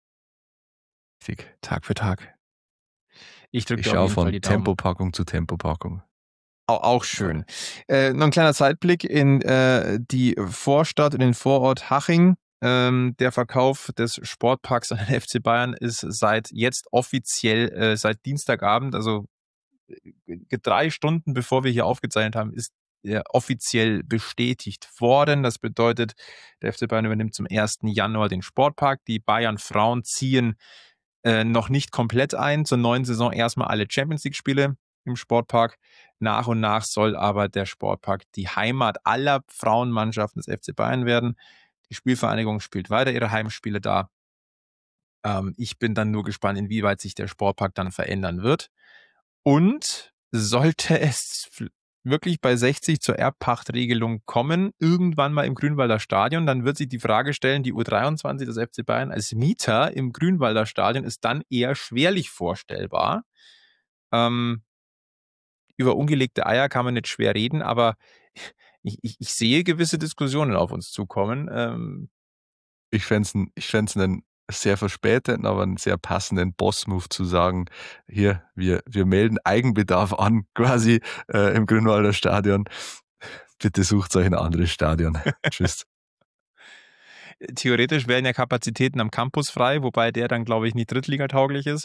Speaker 1: Richtig.
Speaker 2: Tag für Tag. Ich drücke
Speaker 1: Ich
Speaker 2: dir auf
Speaker 1: schaue
Speaker 2: jeden Fall
Speaker 1: von
Speaker 2: die Daumen.
Speaker 1: Tempopackung zu Tempopackung.
Speaker 2: Auch, auch schön. Äh, noch ein kleiner Zeitblick in äh, die Vorstadt, in den Vorort Haching. Ähm, der Verkauf des Sportparks an den F C Bayern ist seit jetzt offiziell, äh, seit Dienstagabend, also äh, drei Stunden bevor wir hier aufgezeichnet haben, ist er offiziell bestätigt worden. Das bedeutet, der F C Bayern übernimmt zum ersten Januar den Sportpark. Die Bayern Frauen ziehen äh, noch nicht komplett ein. Zur neuen Saison erstmal alle Champions League-Spiele im Sportpark. Nach und nach soll aber der Sportpark die Heimat aller Frauenmannschaften des F C Bayern werden. Die Spielvereinigung spielt weiter ihre Heimspiele da. Ähm, ich bin dann nur gespannt, inwieweit sich der Sportpark dann verändern wird. Und sollte es wirklich bei sechzig zur Erbpachtregelung kommen, irgendwann mal im Grünwalder Stadion, dann wird sich die Frage stellen, die U dreiundzwanzig des F C Bayern als Mieter im Grünwalder Stadion ist dann eher schwerlich vorstellbar. Ähm, über ungelegte Eier kann man nicht schwer reden, aber ich, ich, ich sehe gewisse Diskussionen auf uns zukommen. Ähm,
Speaker 1: Ich fände es ich fänd's einen sehr verspäteten, aber einen sehr passenden Boss-Move zu sagen, hier, wir, wir melden Eigenbedarf an, quasi äh, im Grünwalder Stadion. Bitte sucht euch ein anderes Stadion. Tschüss.
Speaker 2: Theoretisch wären ja Kapazitäten am Campus frei, wobei der dann, glaube ich, nicht drittligatauglich ist.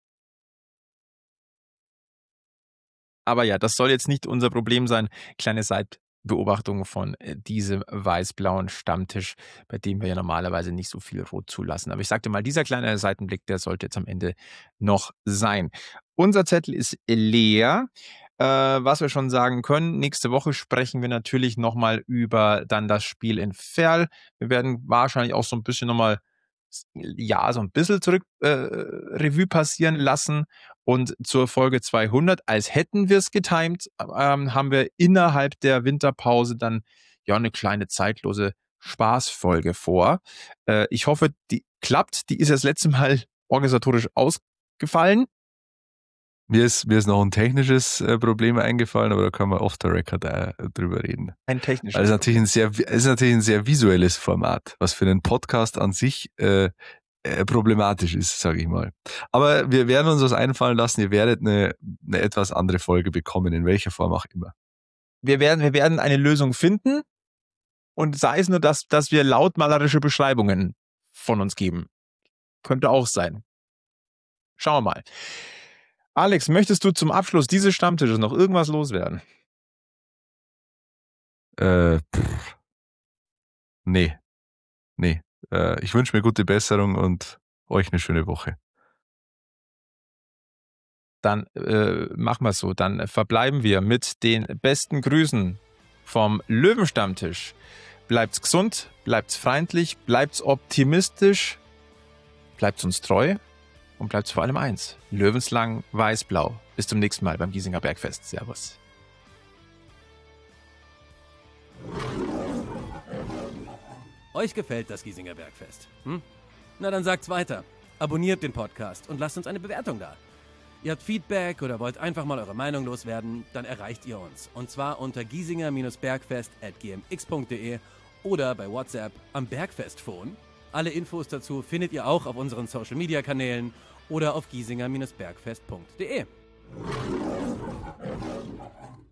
Speaker 2: Aber ja, das soll jetzt nicht unser Problem sein. Kleine Seitbeobachtung von äh, diesem weiß-blauen Stammtisch, bei dem wir ja normalerweise nicht so viel Rot zulassen. Aber ich sagte mal, dieser kleine Seitenblick, der sollte jetzt am Ende noch sein. Unser Zettel ist leer. Äh, was wir schon sagen können, nächste Woche sprechen wir natürlich nochmal über dann das Spiel in Verl. Wir werden wahrscheinlich auch so ein bisschen nochmal, ja, so ein bisschen zurück äh, Revue passieren lassen. Und zur Folge zweihundert, als hätten wir es getimt, ähm, haben wir innerhalb der Winterpause dann ja eine kleine zeitlose Spaßfolge vor. Äh, ich hoffe, die klappt. Die ist das letzte Mal organisatorisch ausgefallen.
Speaker 1: Mir ist, mir ist noch ein technisches äh, Problem eingefallen, aber da können wir off the record äh, drüber reden.
Speaker 2: Ein technisches
Speaker 1: Weil es natürlich ein sehr, es ist natürlich ein sehr visuelles Format, was für einen Podcast an sich äh, äh, problematisch ist, sage ich mal. Aber wir werden uns was einfallen lassen. Ihr werdet eine, eine etwas andere Folge bekommen, in welcher Form auch immer.
Speaker 2: Wir werden, wir werden eine Lösung finden und sei es nur, dass, dass wir lautmalerische Beschreibungen von uns geben. Könnte auch sein. Schauen wir mal. Alex, möchtest du zum Abschluss dieses Stammtisches noch irgendwas loswerden?
Speaker 1: Äh, pff. Nee, nee. Äh, ich wünsche mir gute Besserung und euch eine schöne Woche.
Speaker 2: Dann äh, machen wir es so. Dann verbleiben wir mit den besten Grüßen vom Löwenstammtisch. Bleibt's gesund, bleibt's freundlich, bleibt's optimistisch, bleibt's uns treu und bleibt's vor allem eins. Löwenslang weiß-blau. Bis zum nächsten Mal beim Giesinger Bergfest. Servus.
Speaker 3: Euch gefällt das Giesinger Bergfest? Hm? Na dann sagt's weiter. Abonniert den Podcast und lasst uns eine Bewertung da. Ihr habt Feedback oder wollt einfach mal eure Meinung loswerden, dann erreicht ihr uns. Und zwar unter giesinger-bergfest at gmx punkt de oder bei WhatsApp am Bergfestphone. Alle Infos dazu findet ihr auch auf unseren Social-Media-Kanälen oder auf giesinger-bergfest punkt de.